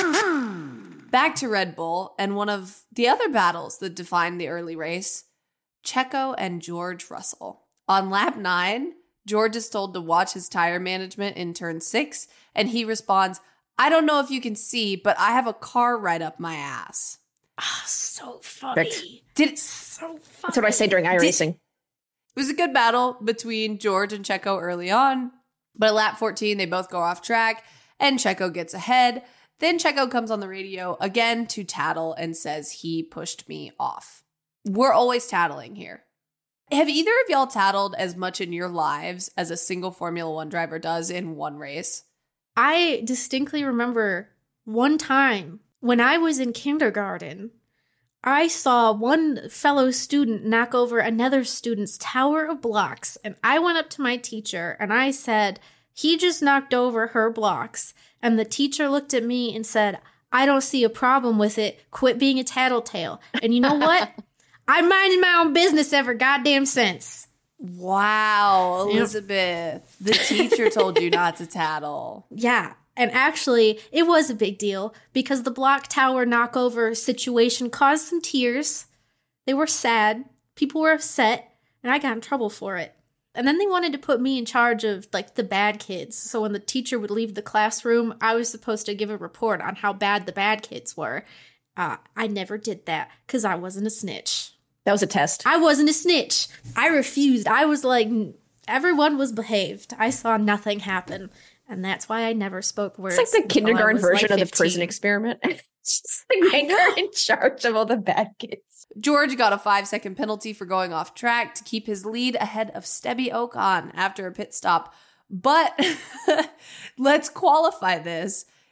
Back to Red Bull and one of the other battles that defined the early race, Checo and George Russell. On lap 9, George is told to watch his tire management in turn 6, and he responds, I don't know if you can see, but I have a car right up my ass. Oh, so funny. So funny. That's what I say during iRacing. It was a good battle between George and Checo early on, but at lap 14, they both go off track, and Checo gets ahead. Then Checo comes on the radio again to tattle and says he pushed me off. We're always tattling here. Have either of y'all tattled as much in your lives as a single Formula One driver does in one race? I distinctly remember one time when I was in kindergarten, I saw one fellow student knock over another student's tower of blocks, and I went up to my teacher and I said, he just knocked over her blocks. And the teacher looked at me and said, I don't see a problem with it. Quit being a tattletale. And you know what? I minded my own business ever goddamn since. Wow, Elizabeth. The teacher told you not to tattle. Yeah. And actually, it was a big deal because the block tower knockover situation caused some tears. They were sad. People were upset. And I got in trouble for it. And then they wanted to put me in charge of, like, the bad kids. So when the teacher would leave the classroom, I was supposed to give a report on how bad the bad kids were. I never did that because I wasn't a snitch. That was a test. I wasn't a snitch. I refused. I was like, everyone was behaved. I saw nothing happen. And that's why I never spoke words. It's like the kindergarten version of the prison experiment. It's just like make her in charge of all the bad kids. George got a 5-second penalty for going off track to keep his lead ahead of Stebby Ocon after a pit stop. But let's qualify this.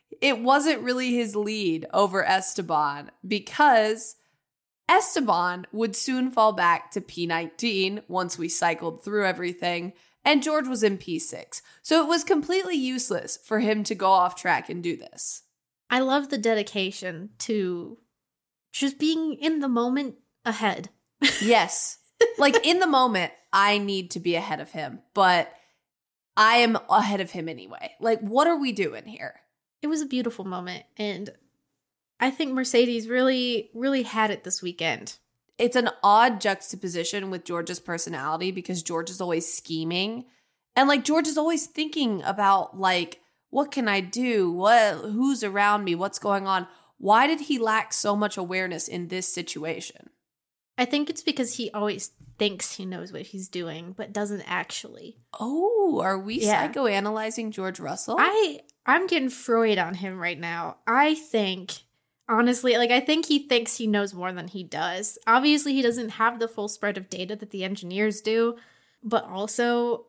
it wasn't really his lead over Esteban because Esteban would soon fall back to P19 once we cycled through everything, and George was in P6. So it was completely useless for him to go off track and do this. I love the dedication to just being in the moment ahead. Yes. Like in the moment, I need to be ahead of him, but I am ahead of him anyway. Like, what are we doing here? It was a beautiful moment, and I think Mercedes really, really had it this weekend. It's an odd juxtaposition with George's personality because George is always scheming. And like George is always thinking about like, what can I do? Who's around me? What's going on? Why did he lack so much awareness in this situation? I think it's because he always thinks he knows what he's doing, but doesn't actually. Oh, are we psychoanalyzing George Russell? I'm getting Freud on him right now. I think, honestly, like I think he thinks he knows more than he does. Obviously, he doesn't have the full spread of data that the engineers do, but also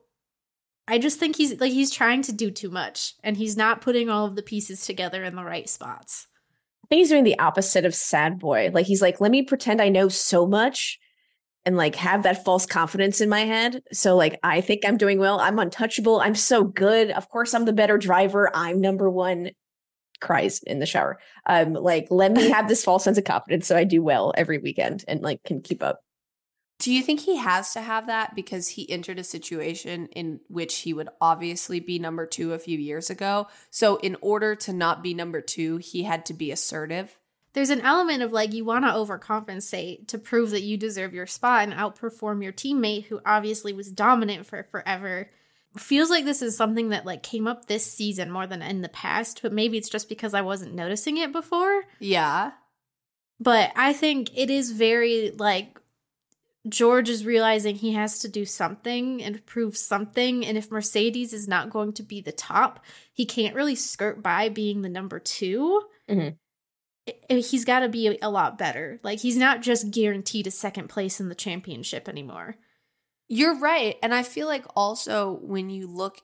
I just think he's trying to do too much, and he's not putting all of the pieces together in the right spots. I think he's doing the opposite of sad boy. Like he's like, let me pretend I know so much and like have that false confidence in my head. So like, I think I'm doing well. I'm untouchable. I'm so good. Of course, I'm the better driver. I'm number one. Cries in the shower. Like, let me have this false sense of confidence so I do well every weekend and like can keep up. Do you think he has to have that because he entered a situation in which he would obviously be number 2 a few years ago? So in order to not be number 2, he had to be assertive? There's an element of like you want to overcompensate to prove that you deserve your spot and outperform your teammate who obviously was dominant for forever. Feels like this is something that like came up this season more than in the past, but maybe it's just because I wasn't noticing it before. Yeah. But I think it is very like George is realizing he has to do something and prove something. And if Mercedes is not going to be the top, he can't really skirt by being the number 2. Mm-hmm. He's got to be a lot better. Like, he's not just guaranteed a second place in the championship anymore. You're right. And I feel like also when you look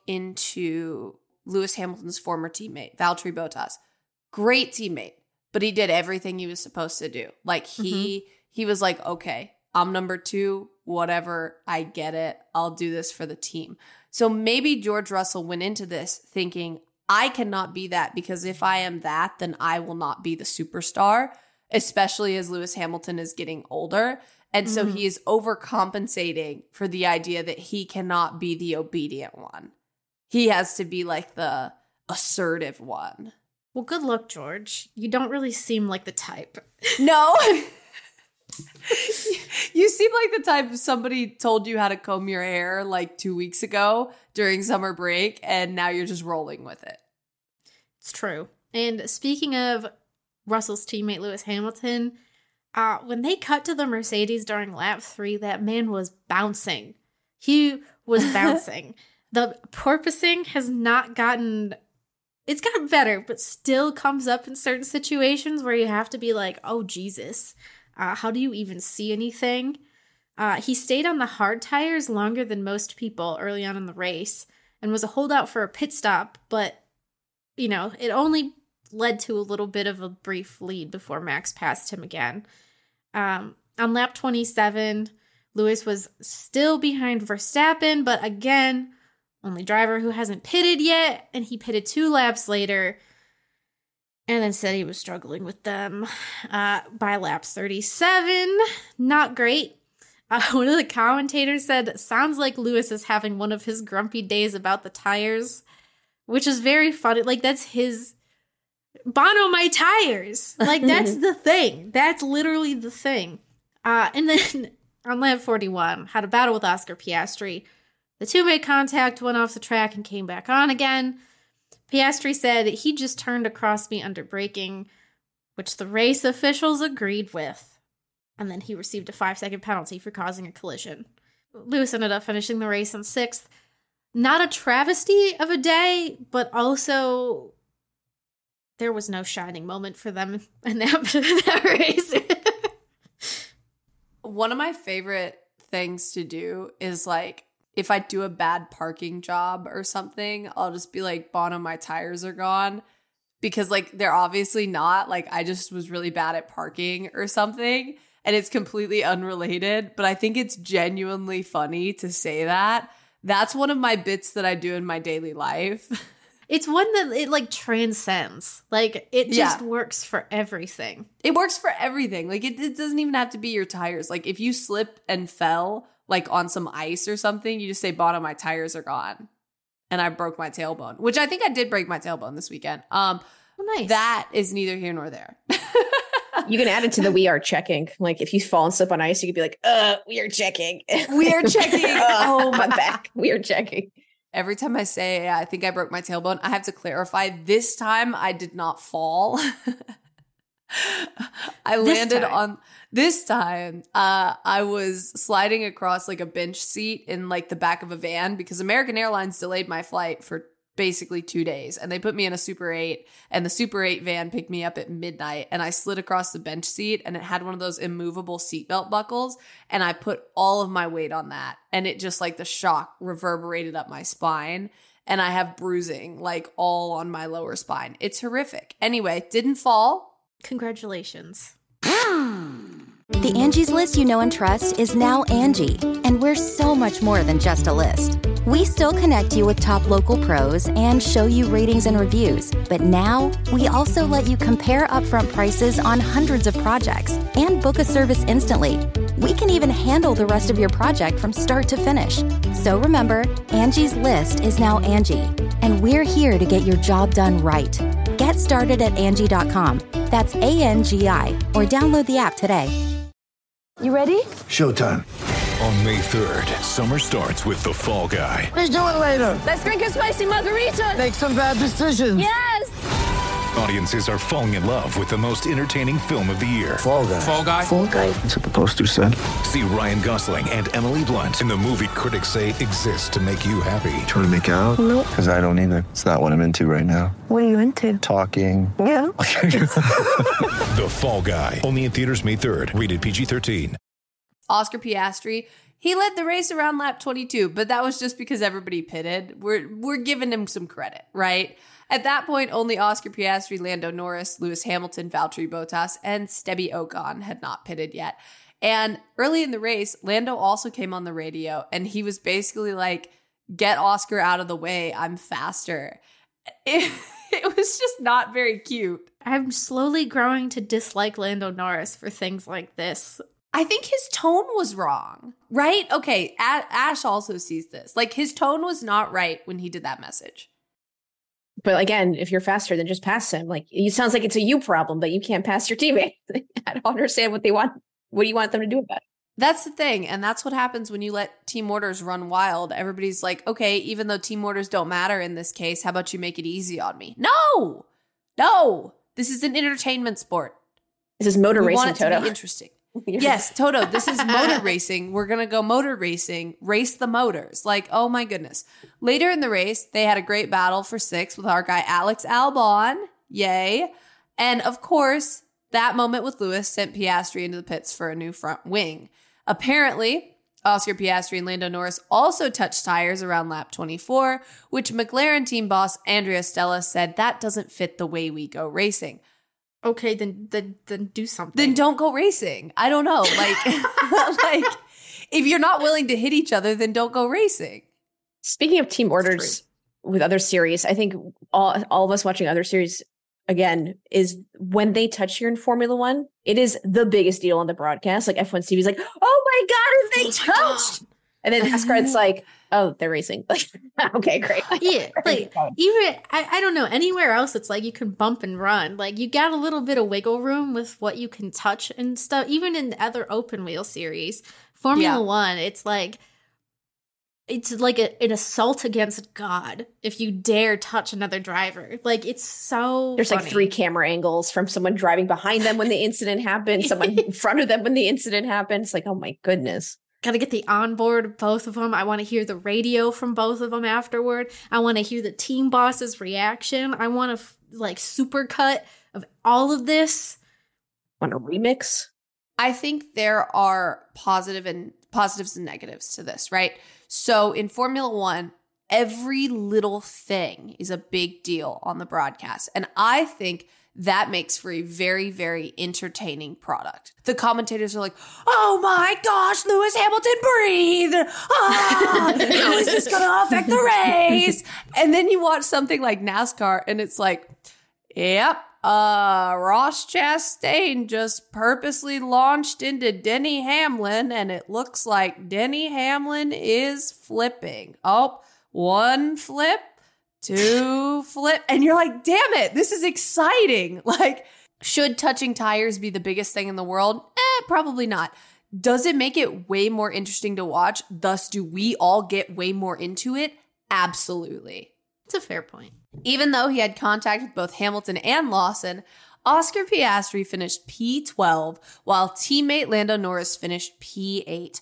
into Lewis Hamilton's former teammate, Valtteri Bottas, great teammate, but he did everything he was supposed to do. Like he was like, okay, I'm number 2, whatever, I get it. I'll do this for the team. So maybe George Russell went into this thinking, I cannot be that because if I am that, then I will not be the superstar, especially as Lewis Hamilton is getting older. And so he is overcompensating for the idea that he cannot be the obedient one. He has to be like the assertive one. Well, good luck, George. You don't really seem like the type. No. You seem like the type of somebody told you how to comb your hair like 2 weeks ago during summer break, and now you're just rolling with it. It's true. And speaking of Russell's teammate Lewis Hamilton, when they cut to the Mercedes during lap 3, that man was bouncing. He was bouncing. The porpoising has not gotten... It's gotten better, but still comes up in certain situations where you have to be like, oh, Jesus. How do you even see anything? He stayed on the hard tires longer than most people early on in the race and was a holdout for a pit stop, but, you know, it only led to a little bit of a brief lead before Max passed him again. On lap 27, Lewis was still behind Verstappen, but again, only driver who hasn't pitted yet, and he pitted 2 laps later. And then said he was struggling with them by lap 37. Not great. One of the commentators said, sounds like Lewis is having one of his grumpy days about the tires, which is very funny. Like, that's his... Bono, my tires! Like, that's the thing. That's literally the thing. And then on lap 41, had a battle with Oscar Piastri. The two made contact, went off the track, and came back on again. Piastri said he just turned across me under braking, which the race officials agreed with. And then he received a 5-second penalty for causing a collision. Lewis ended up finishing the race in 6th. Not a travesty of a day, but also there was no shining moment for them in that race. One of my favorite things to do is like, if I do a bad parking job or something, I'll just be like, Bono, my tires are gone. because like they're obviously not. Like I just was really bad at parking or something, and it's completely unrelated, but I think it's genuinely funny to say that. That's one of my bits that I do in my daily life. It's one that it like transcends. Like it just works for everything. It works for everything. Like it doesn't even have to be your tires. Like if you slip and fell like on some ice or something, you just say, "Bottom, my tires are gone." And I broke my tailbone, which I think I did break my tailbone this weekend. Nice. That is neither here nor there. You can add it to the "we are checking." Like if you fall and slip on ice, you could be like, we are checking. We are checking. Oh, my back. We are checking. Every time I say, I think I broke my tailbone, I have to clarify, this time I did not fall. I landed on this time. I was sliding across like a bench seat in like the back of a van because American Airlines delayed my flight for basically 2 days, and they put me in a Super 8, and the Super 8 van picked me up at midnight, and I slid across the bench seat, and it had one of those immovable seatbelt buckles, and I put all of my weight on that, and it just like the shock reverberated up my spine, and I have bruising like all on my lower spine. It's horrific. Anyway, didn't fall. Congratulations. The Angie's List you know and trust is now Angie, and we're so much more than just a list. We still connect you with top local pros and show you ratings and reviews, but now we also let you compare upfront prices on hundreds of projects and book a service instantly. We can even handle the rest of your project from start to finish. So remember, Angie's List is now Angie, and we're here to get your job done right. Get started at Angie.com. That's ANGI, or download the app today. You ready? Showtime. On May 3rd, summer starts with The Fall Guy. Let's do it later. Let's drink a spicy margarita. Make some bad decisions. Yes. Audiences are falling in love with the most entertaining film of the year. Fall Guy. Fall Guy. Fall Guy. That's what the poster said. See Ryan Gosling and Emily Blunt in the movie critics say exists to make you happy. Trying to make it out? Nope. Because I don't either. It's not what I'm into right now. What are you into? Talking. Yeah. The Fall Guy. Only in theaters May 3rd. Rated PG-13. Oscar Piastri, he led the race around lap 22, but that was just because everybody pitted. We're giving him some credit, right? At that point, only Oscar Piastri, Lando Norris, Lewis Hamilton, Valtteri Bottas, and Stebby Ocon had not pitted yet. And early in the race, Lando also came on the radio, and he was basically like, "Get Oscar out of the way, I'm faster." It was just not very cute. I'm slowly growing to dislike Lando Norris for things like this. I think his tone was wrong, right? Okay, Ash also sees this. Like, his tone was not right when he did that message. But again, if you're faster, then just pass him. Like, it sounds like it's a you problem, but you can't pass your teammate. I don't understand what they want. What do you want them to do about it? That's the thing. And that's what happens when you let team orders run wild. Everybody's like, okay, even though team orders don't matter in this case, how about you make it easy on me? No. This is an entertainment sport. This is motor racing, want it Toto. to be interesting. Yes, Toto, this is motor racing. We're going to go motor racing, race the motors. Like, oh my goodness. Later in the race, they had a great battle for 6th with our guy Alex Albon. Yay. And of course, that moment with Lewis sent Piastri into the pits for a new front wing. Apparently, Oscar Piastri and Lando Norris also touched tires around lap 24, which McLaren team boss Andrea Stella said that doesn't fit the way we go racing. Okay, then do something. Then don't go racing. I don't know. Like, if you're not willing to hit each other, then don't go racing. Speaking of team orders with other series, I think all of us watching other series, again, is when they touch here in Formula One, it is the biggest deal on the broadcast. Like F1 TV is like, oh my God, they touched. And then NASCAR, it's like, oh, they're racing. Like, okay, great. Yeah, like even I don't know, anywhere else it's like you can bump and run. Like you got a little bit of wiggle room with what you can touch and stuff. Even in other open wheel series, Formula One, it's like an assault against God if you dare touch another driver. Like it's so there's funny. Like 3 camera angles from someone driving behind them when the incident happened, someone in front of them when the incident happened. It's like, oh my goodness. Got to get the onboard of both of them. I want to hear the radio from both of them afterward. I want to hear the team boss's reaction. I want a supercut of all of this. Want a remix? I think there are positives and negatives to this, right? So in Formula One, Every little thing is a big deal on the broadcast. And I think that makes for a very, very entertaining product. The commentators are like, oh my gosh, Lewis Hamilton breathed. How is this going to affect the race? And then you watch something like NASCAR and it's like, yep, Ross Chastain just purposely launched into Denny Hamlin and it looks like Denny Hamlin is flipping. Oh, one flip. 2 flip. And you're like, damn it, this is exciting. Like, should touching tires be the biggest thing in the world? Probably not. Does it make it way more interesting to watch? Thus, do we all get way more into it? Absolutely. It's a fair point. Even though he had contact with both Hamilton and Lawson, Oscar Piastri finished P12, while teammate Lando Norris finished P8.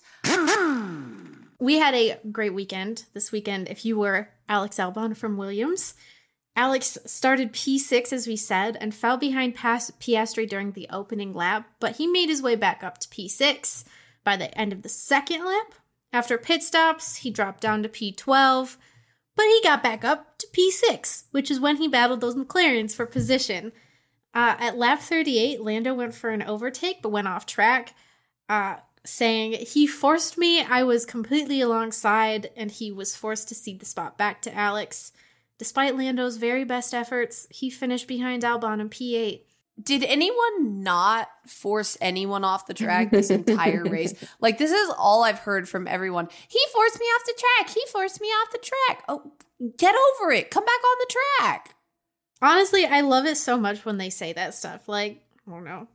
We had a great weekend this weekend. If you were Alex Albon from Williams, Alex started P6, as we said, and fell behind Piastri during the opening lap, but he made his way back up to P6 by the end of the second lap. After pit stops, he dropped down to P12, but he got back up to P6, which is when he battled those McLarens for position. At lap 38, Lando went for an overtake, but went off track, saying, he forced me, I was completely alongside, and he was forced to cede the spot back to Alex. Despite Lando's very best efforts, he finished behind Albon in P8. Did anyone not force anyone off the track this entire race? Like, this is all I've heard from everyone. He forced me off the track. He forced me off the track. Oh, get over it. Come back on the track. Honestly, I love it so much when they say that stuff. Like, I don't know.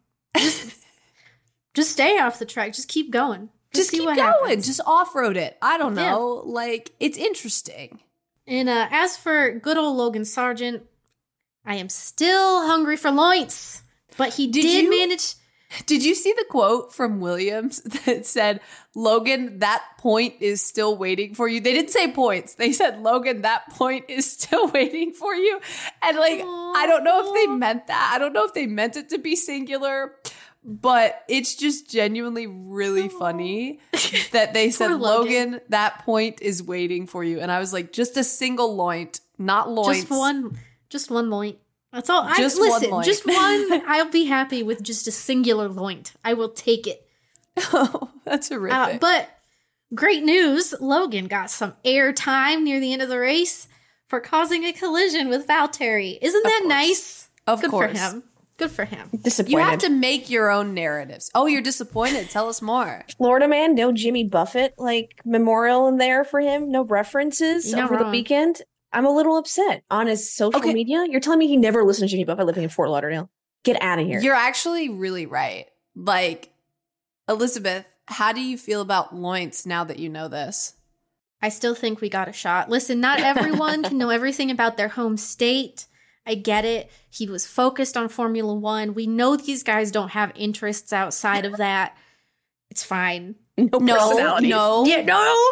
Just stay off the track. Just keep going. Just keep going. Happens. Just off-road it. I don't know. Yeah. Like, it's interesting. And as for good old Logan Sargent, I am still hungry for Loints. But he did manage. Did you see the quote from Williams that said, Logan, that point is still waiting for you? They didn't say points. They said, Logan, that point is still waiting for you. And like, aww. I don't know if they meant that. I don't know if they meant it to be singular. But it's just genuinely really funny that they said, Logan, that point is waiting for you. And I was like, just a single loint, not loints. Just one loint. That's all. Just one loint. Just one. I'll be happy with just a singular loint. I will take it. Oh, that's horrific. But great news. Logan got some air time near the end of the race for causing a collision with Valtteri. Isn't that nice? Of course. Good for him. Good for him. Disappointed. You have to make your own narratives. Oh, you're disappointed. Tell us more. Florida man, no Jimmy Buffett memorial in there for him. No references over the weekend. I'm a little upset on his social media. You're telling me he never listened to Jimmy Buffett living in Fort Lauderdale? Get out of here. You're actually really right. Like, Elizabeth, how do you feel about Loints now that you know this? I still think we got a shot. Listen, not everyone can know everything about their home state. I get it. He was focused on Formula One. We know these guys don't have interests outside of that. It's fine. No, you're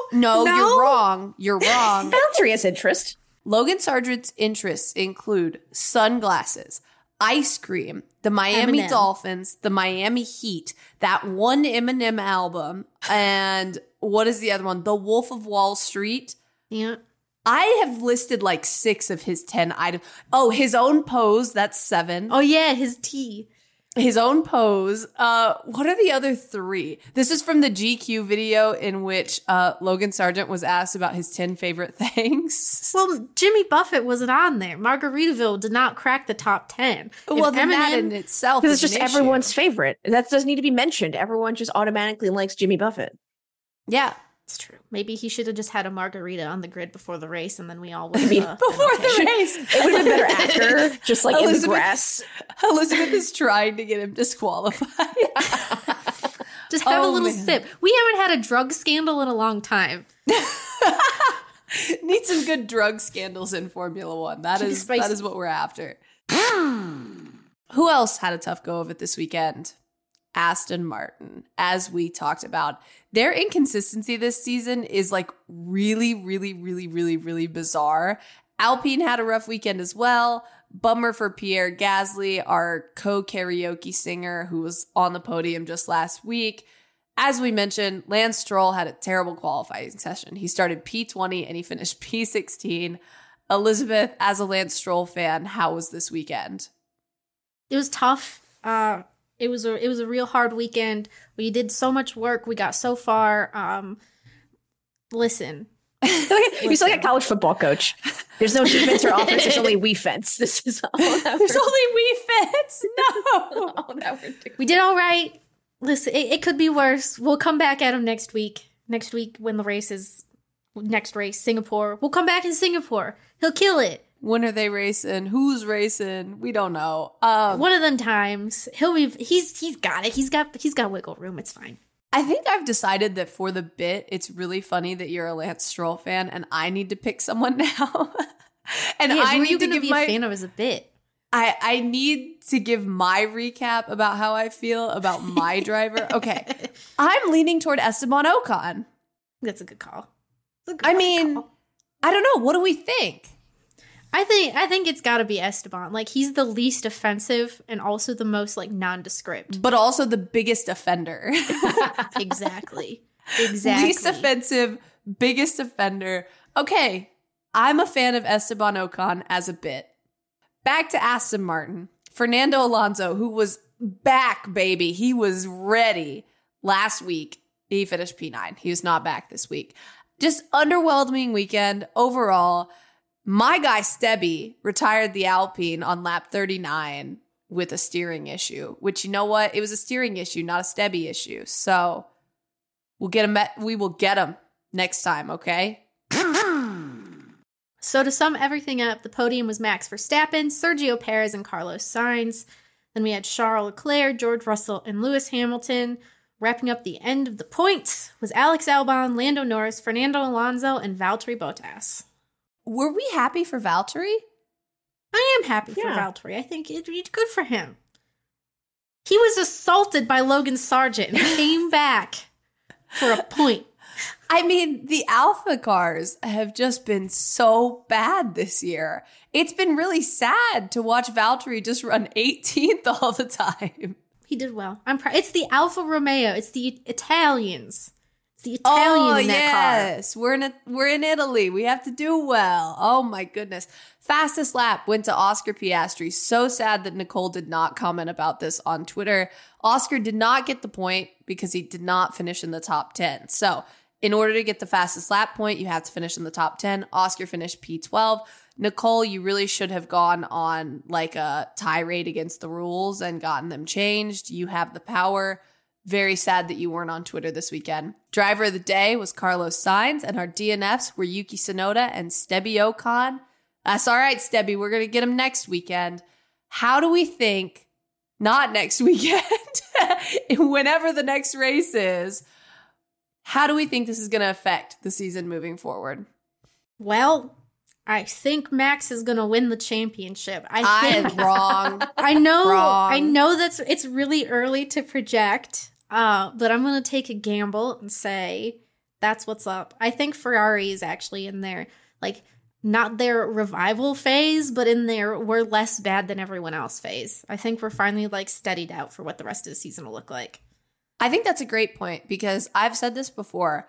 wrong. You're wrong. Valtteri has interest. Logan Sargent's interests include sunglasses, ice cream, the Miami Dolphins, the Miami Heat, that one Eminem album, and what is the other one? The Wolf of Wall Street. Yeah. I have listed like 6 of his 10 items. Oh, his own pose. That's 7. Oh, yeah. His tea. His own pose. What are the other 3? This is from the GQ video in which Logan Sargent was asked about his 10 favorite things. Well, Jimmy Buffett wasn't on there. Margaritaville did not crack the top 10. Well, then that in itself is it's just everyone's favorite. That doesn't need to be mentioned. Everyone just automatically likes Jimmy Buffett. Yeah. It's true. Maybe he should have just had a margarita on the grid before the race, and then we all would have before the race. It would have been better after, just like in the grass. Elizabeth is trying to get him disqualified. Just have a little sip. We haven't had a drug scandal in a long time. Need some good drug scandals in Formula One. That is what we're after. Who else had a tough go of it this weekend? Aston Martin, as we talked about. Their inconsistency this season is like really, really, really, really, really bizarre. Alpine had a rough weekend as well. Bummer for Pierre Gasly, our co-karaoke singer who was on the podium just last week. As we mentioned, Lance Stroll had a terrible qualifying session. He started P20 and he finished P16. Elizabeth, as a Lance Stroll fan, how was this weekend? It was tough. It was a real hard weekend. We did so much work. We got so far. Listen. You're still like a college football coach. There's no defense or offense. There's only we fence. This is all. There's only we fence. No. We did all right. Listen, it could be worse. We'll come back at him next week. Next week when the race is next race, Singapore. We'll come back in Singapore. He'll kill it. When are they racing? Who's racing? We don't know. One of them times. He's got it. He's got wiggle room. It's fine. I think I've decided that for the bit, it's really funny that you're a Lance Stroll fan and I need to pick someone now. And yeah, I who are need you to going to give be a fan of as a bit? I need to give my recap about how I feel about my driver. Okay. I'm leaning toward Esteban Ocon. That's a good call. I mean, I don't know. What do we think? I think it's got to be Esteban. Like, he's the least offensive and also the most, like, nondescript. But also the biggest offender. Exactly. Least offensive, biggest offender. Okay, I'm a fan of Esteban Ocon as a bit. Back to Aston Martin. Fernando Alonso, who was back, baby. He was ready last week. He finished P9. He was not back this week. Just underwhelming weekend overall. My guy Stebby retired the Alpine on lap 39 with a steering issue, which, you know what? It was a steering issue, not a Stebby issue. So we will get him next time, okay? So to sum everything up, the podium was Max Verstappen, Sergio Perez, and Carlos Sainz. Then we had Charles Leclerc, George Russell, and Lewis Hamilton. Wrapping up the end of the points was Alex Albon, Lando Norris, Fernando Alonso, and Valtteri Bottas. Were we happy for Valtteri? I am happy for Valtteri. I think it's good for him. He was assaulted by Logan Sargent and came back for a point. I mean, the Alpha cars have just been so bad this year. It's been really sad to watch Valtteri just run 18th all the time. He did well. I'm proud. It's the Alfa Romeo. It's the Italians. It's the Italian in that car. Yes, we're in Italy. We have to do well. Oh my goodness. Fastest lap went to Oscar Piastri. So sad that Nicole did not comment about this on Twitter. Oscar did not get the point because he did not finish in the top 10. So in order to get the fastest lap point, you have to finish in the top 10. Oscar finished P12. Nicole, you really should have gone on like a tirade against the rules and gotten them changed. You have the power. Very sad that you weren't on Twitter this weekend. Driver of the day was Carlos Sainz, and our DNFs were Yuki Tsunoda and Stebby Ocon. That's all right, Stebby. We're going to get him next weekend. How do we think, not next weekend, whenever the next race is, how do we think this is going to affect the season moving forward? Well, I think Max is going to win the championship. I am wrong. I know. Wrong. I know it's really early to project, but I'm going to take a gamble and say that's what's up. I think Ferrari is actually in their, like, not their revival phase, but in their we're less bad than everyone else phase. I think we're finally, like, steadied out for what the rest of the season will look like. I think that's a great point because I've said this before.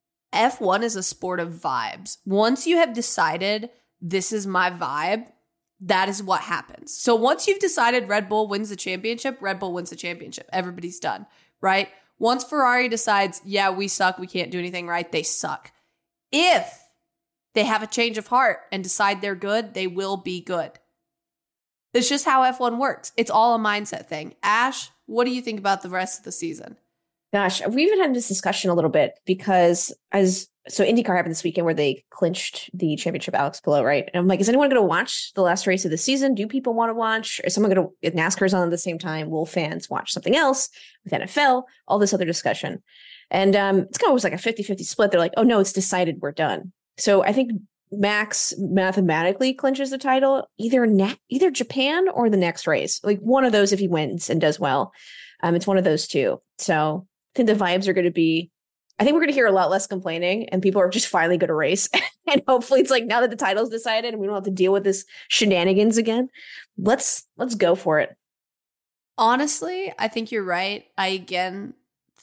F1 is a sport of vibes. Once you have decided this is my vibe, that is what happens. So once you've decided Red Bull wins the championship, Red Bull wins the championship. Everybody's done, right? Once Ferrari decides, yeah, we suck, we can't do anything right, they suck. If they have a change of heart and decide they're good, they will be good. It's just how F1 works. It's all a mindset thing. Ash, what do you think about the rest of the season? Gosh, we've even had this discussion a little bit because so IndyCar happened this weekend where they clinched the championship, Alex Palou, right? And I'm like, is anyone going to watch the last race of the season? Do people want to watch? Is someone going to, if NASCAR's on at the same time, will fans watch something else with NFL? All this other discussion. And it's kind of always like a 50-50 split. They're like, oh no, it's decided, we're done. So I think Max mathematically clinches the title, either Japan or the next race. Like one of those if he wins and does well. It's one of those two. So I think the vibes are going to be, I think we're going to hear a lot less complaining and people are just finally going to race. And hopefully it's like now that the title's decided and we don't have to deal with this shenanigans again, let's go for it. Honestly, I think you're right. I again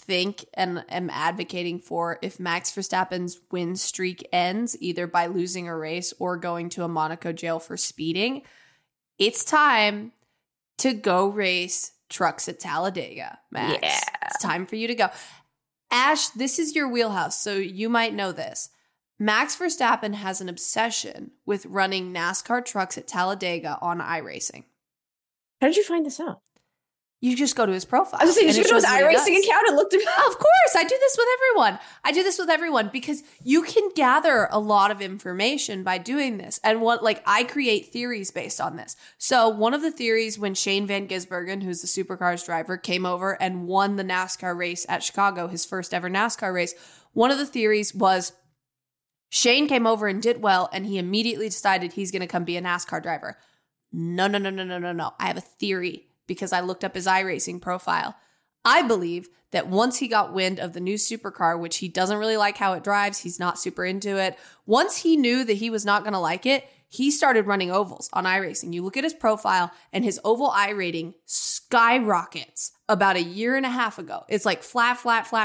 think and am advocating for, if Max Verstappen's win streak ends either by losing a race or going to a Monaco jail for speeding, it's time to go race trucks at Talladega, Max. Yeah. It's time for you to go. Ash, this is your wheelhouse, so you might know this. Max Verstappen has an obsession with running NASCAR trucks at Talladega on iRacing. How did you find this out? You just go to his profile. I was saying, just go to his iRacing account and looked him up. Of course, I do this with everyone. Because you can gather a lot of information by doing this. And I create theories based on this. So one of the theories when Shane Van Gisbergen, who's the Supercars driver, came over and won the NASCAR race at Chicago, his first ever NASCAR race, one of the theories was Shane came over and did well, and he immediately decided he's going to come be a NASCAR driver. No. I have a theory because I looked up his iRacing profile. I believe that once he got wind of the new supercar, which he doesn't really like how it drives, he's not super into it. Once he knew that he was not going to like it, he started running ovals on iRacing. You look at his profile and his oval iRating skyrockets about a year and a half ago. It's like flat,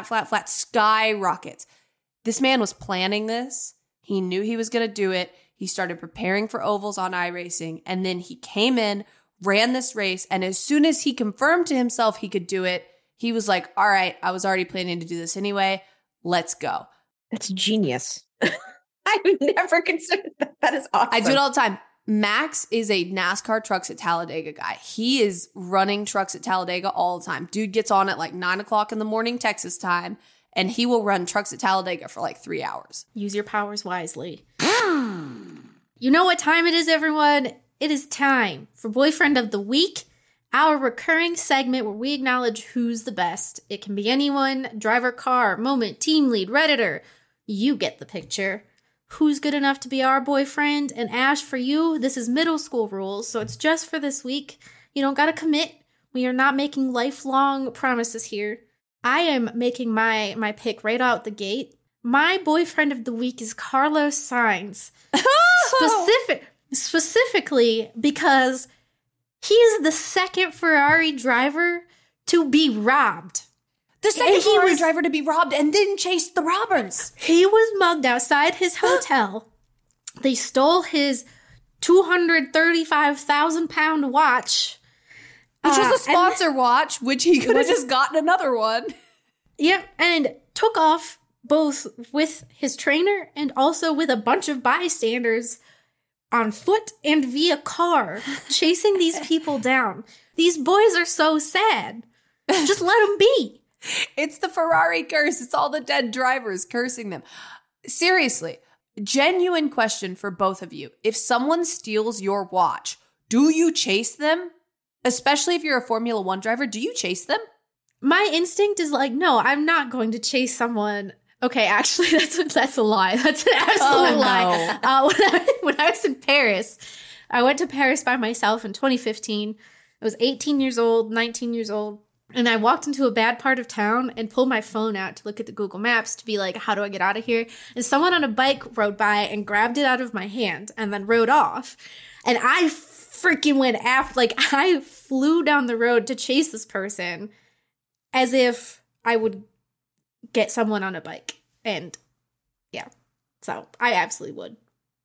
skyrockets. This man was planning this. He knew he was going to do it. He started preparing for ovals on iRacing, and then he came in, ran this race, and as soon as he confirmed to himself he could do it, he was like, all right, I was already planning to do this anyway. Let's go. That's genius. I would never consider that. That is awesome. I do it all the time. Max is a NASCAR trucks at Talladega guy. He is running trucks at Talladega all the time. Dude gets on at like 9 o'clock in the morning, Texas time, and he will run trucks at Talladega for like 3 hours. Use your powers wisely. You know what time it is, everyone? It is time for Boyfriend of the Week, our recurring segment where we acknowledge who's the best. It can be anyone, driver, car, moment, team lead, Redditor. You get the picture. Who's good enough to be our boyfriend? And Ash, for you, this is middle school rules, so it's just for this week. You don't gotta commit. We are not making lifelong promises here. I am making my pick right out the gate. My boyfriend of the week is Carlos Sainz. Specifically because he is the second Ferrari driver to be robbed. The second Ferrari driver to be robbed and then chase the robbers. He was mugged outside his hotel. They stole his 235,000 pound watch. Which was a sponsor watch, which he could have just gotten another one. Yep, and took off both with his trainer and also with a bunch of bystanders on foot and via car, chasing these people down. These boys are so sad. Just let them be. It's the Ferrari curse. It's all the dead drivers cursing them. Seriously, genuine question for both of you. If someone steals your watch, do you chase them? Especially if you're a Formula One driver, do you chase them? My instinct is like, no, I'm not going to chase someone. Okay, actually, that's a lie. That's an absolute lie. When I was in Paris, I went to Paris by myself in 2015. I was 18 years old, 19 years old. And I walked into a bad part of town and pulled my phone out to look at the Google Maps to be like, how do I get out of here? And someone on a bike rode by and grabbed it out of my hand and then rode off. And I freaking went after, like, I flew down the road to chase this person as if I would get someone on a bike. And yeah, so I absolutely would.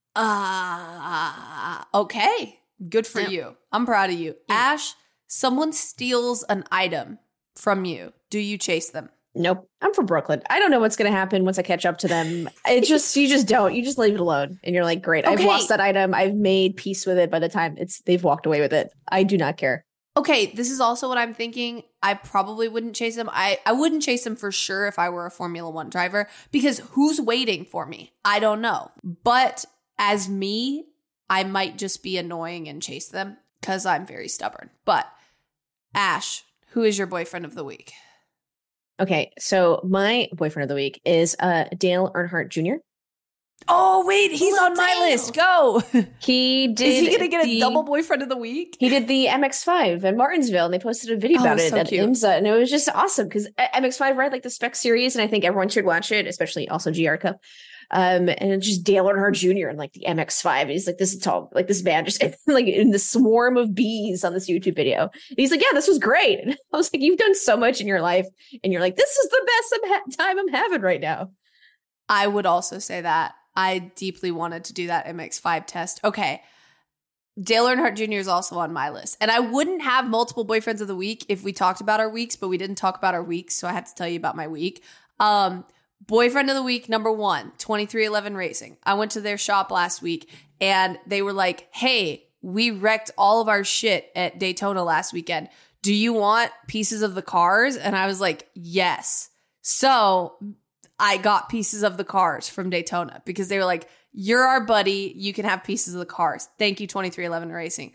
Okay. Good for you. I'm proud of you. Yeah. Ash, someone steals an item from you. Do you chase them? Nope. I'm from Brooklyn. I don't know what's going to happen once I catch up to them. You just don't. You just leave it alone. And you're like, great, Okay. I've lost that item. I've made peace with it by the time they've walked away with it. I do not care. Okay, this is also what I'm thinking. I probably wouldn't chase them. I wouldn't chase them for sure if I were a Formula One driver, because who's waiting for me? I don't know. But as me, I might just be annoying and chase them because I'm very stubborn. But Ash, who is your boyfriend of the week? Okay, so my boyfriend of the week is Dale Earnhardt Jr. Oh, wait, he's on my list. Go. He did. Is he going to get a double boyfriend of the week? He did the MX-5 in Martinsville, and they posted a video about it at IMSA, and it was just awesome because MX-5, right, like the spec series, and I think everyone should watch it, especially also GR Cup. And it's just Dale Earnhardt Jr. and like the MX-5. He's like, this is all like this man just like in the swarm of bees on this YouTube video. And he's like, yeah, this was great. And I was like, you've done so much in your life. And you're like, this is the best time I'm having right now. I would also say that. I deeply wanted to do that MX-5 test. Okay. Dale Earnhardt Jr. is also on my list. And I wouldn't have multiple boyfriends of the week if we talked about our weeks, but we didn't talk about our weeks. So I have to tell you about my week. Boyfriend of the week, number 1, 23XI Racing. I went to their shop last week and they were like, hey, we wrecked all of our shit at Daytona last weekend. Do you want pieces of the cars? And I was like, yes. So I got pieces of the cars from Daytona because they were like, you're our buddy. You can have pieces of the cars. Thank you, 23XI Racing.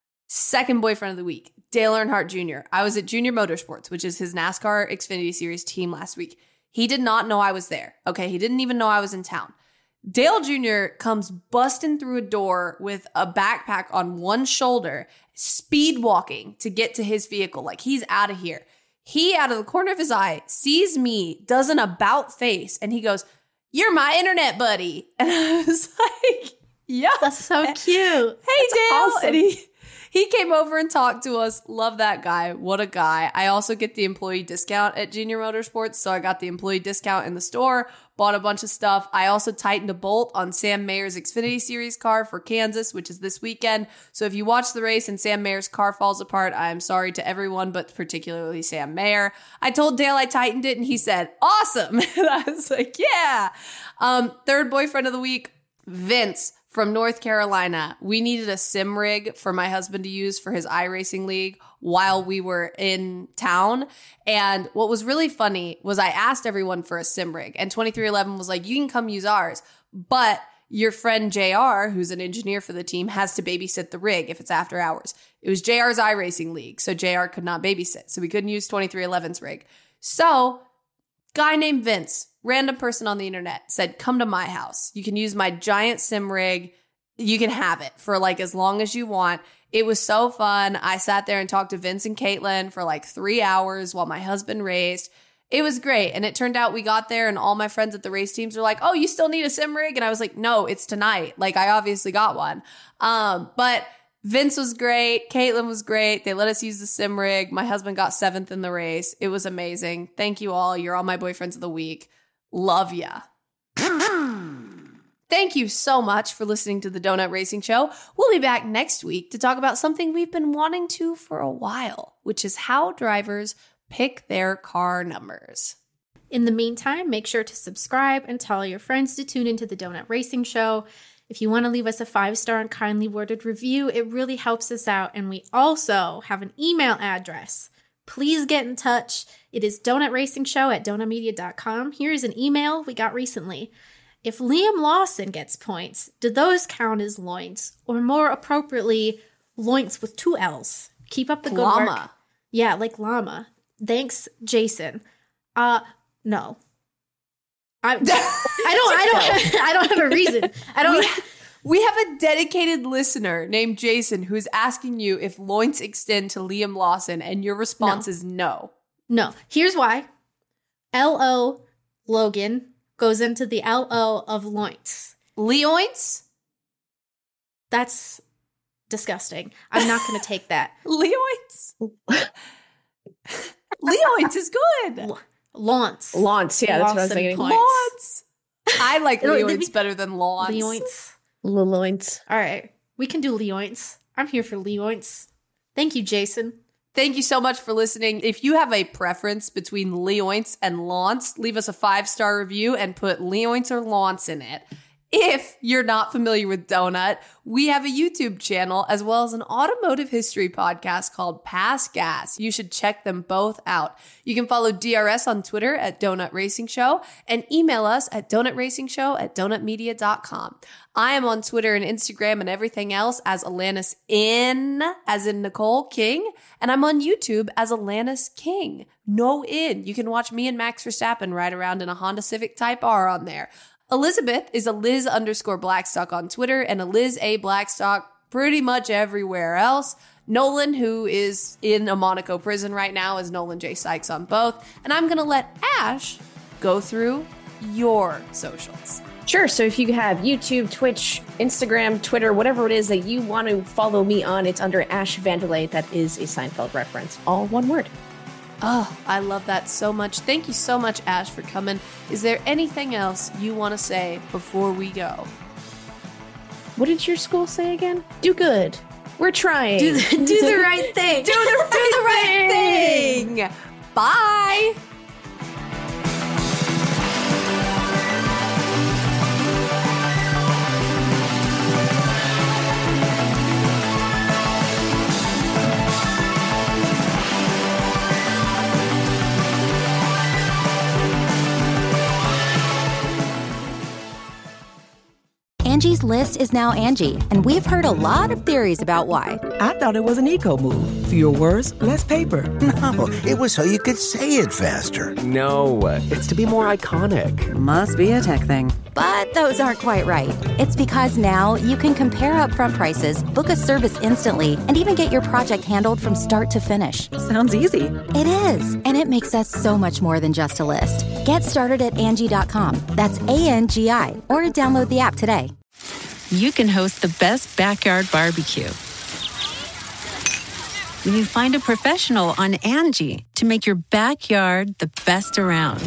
Second boyfriend of the week, Dale Earnhardt Jr. I was at Junior Motorsports, which is his NASCAR Xfinity Series team last week. He did not know I was there. Okay, he didn't even know I was in town. Dale Jr. comes busting through a door with a backpack on one shoulder, speed walking to get to his vehicle. Like he's out of here. He, out of the corner of his eye, sees me, does an about face, and he goes, "You're my internet buddy." And I was like, yeah. That's so cute. Hey, That's Dale. awesome. And he came over and talked to us. Love that guy. What a guy. I also get the employee discount at Junior Motorsports. So I got the employee discount in the store, bought a bunch of stuff. I also tightened a bolt on Sam Mayer's Xfinity Series car for Kansas, which is this weekend. So if you watch the race and Sam Mayer's car falls apart, I am sorry to everyone, but particularly Sam Mayer. I told Dale I tightened it and he said, awesome. And I was like, yeah. Third boyfriend of the week, Vince. From North Carolina. We needed a sim rig for my husband to use for his iRacing league while we were in town. And what was really funny was I asked everyone for a sim rig, and 23XI was like, you can come use ours, but your friend JR, who's an engineer for the team, has to babysit the rig if it's after hours. It was JR's iRacing league, so JR could not babysit, so we couldn't use 23XI's rig. So guy named Vince, random person on the internet, said, come to my house. You can use my giant sim rig. You can have it for like as long as you want. It was so fun. I sat there and talked to Vince and Caitlin for like 3 hours while my husband raced. It was great. And it turned out we got there and all my friends at the race teams were like, oh, you still need a sim rig? And I was like, no, it's tonight. Like I obviously got one. But Vince was great. Caitlin was great. They let us use the sim rig. My husband got 7th in the race. It was amazing. Thank you all. You're all my boyfriends of the week. Love ya. Thank you so much for listening to the Donut Racing Show. We'll be back next week to talk about something we've been wanting to for a while, which is how drivers pick their car numbers. In the meantime, make sure to subscribe and tell your friends to tune into the Donut Racing Show. If you want to leave us a 5-star and kindly worded review, it really helps us out. And we also have an email address. Please get in touch. It is donutracingshow@donutmedia.com. Here is an email we got recently. If Liam Lawson gets points, do those count as loins? Or more appropriately, loins with 2 L's. Keep up the good work. Yeah, like llama. Thanks, Jason. No. I don't have a reason. We have a dedicated listener named Jason who's asking you if loins extend to Liam Lawson, and your response is no. No. Here's why. L-O Logan goes into the L-O of loins. Leoins? That's disgusting. I'm not going to take that. Leoins? Leoins is good. Launce. Launce, yeah, that's what I was thinking. Launce. I like Leoins better than Launce. Leoins. All right. We can do Leoins. I'm here for Leoins. Thank you, Jason. Thank you so much for listening. If you have a preference between Leoins and Launce, leave us a 5-star review and put Leoins or Launce in it. If you're not familiar with Donut, we have a YouTube channel as well as an automotive history podcast called Pass Gas. You should check them both out. You can follow DRS on Twitter at Donut Racing Show and email us at donutracingshow@donutmedia.com. I am on Twitter and Instagram and everything else as Alanis in, as in Nicole King, and I'm on YouTube as Alanis King. No in. You can watch me and Max Verstappen ride around in a Honda Civic Type R on there. Elizabeth is a Liz_Blackstock on Twitter and a Liz A. Blackstock pretty much everywhere else. Nolan, who is in a Monaco prison right now, is Nolan J. Sykes on both. And I'm going to let Ash go through your socials. Sure. So if you have YouTube, Twitch, Instagram, Twitter, whatever it is that you want to follow me on, it's under Ash Vandelay. That is a Seinfeld reference. All one word. Oh, I love that so much. Thank you so much, Ash, for coming. Is there anything else you want to say before we go? What did your school say again? Do good. We're trying. Do the right thing. Do the right thing. Bye. Angie's List is now Angie, and we've heard a lot of theories about why. I thought it was an eco move. Fewer words, less paper. No, it was so you could say it faster. No, it's to be more iconic. Must be a tech thing. But those aren't quite right. It's because now you can compare upfront prices, book a service instantly, and even get your project handled from start to finish. Sounds easy. It is, and it makes us so much more than just a list. Get started at Angie.com. That's ANGI, or download the app today. You can host the best backyard barbecue when you find a professional on Angie to make your backyard the best around.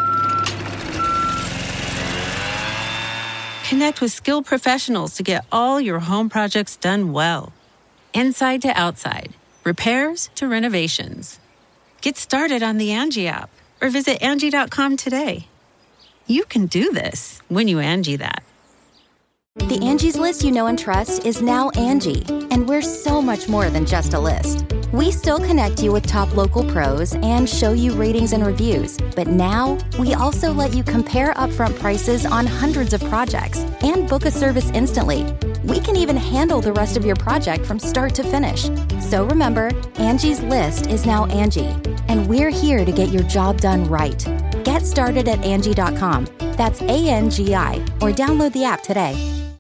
Connect with skilled professionals to get all your home projects done well. Inside to outside, repairs to renovations. Get started on the Angie app or visit Angie.com today. You can do this when you Angie that. The Angie's List you know and trust is now Angie, and we're so much more than just a list. We still connect you with top local pros and show you ratings and reviews, but now we also let you compare upfront prices on hundreds of projects and book a service instantly. We can even handle the rest of your project from start to finish. So remember, Angie's List is now Angie, and we're here to get your job done right. Get started at Angie.com. That's ANGI, or download the app today.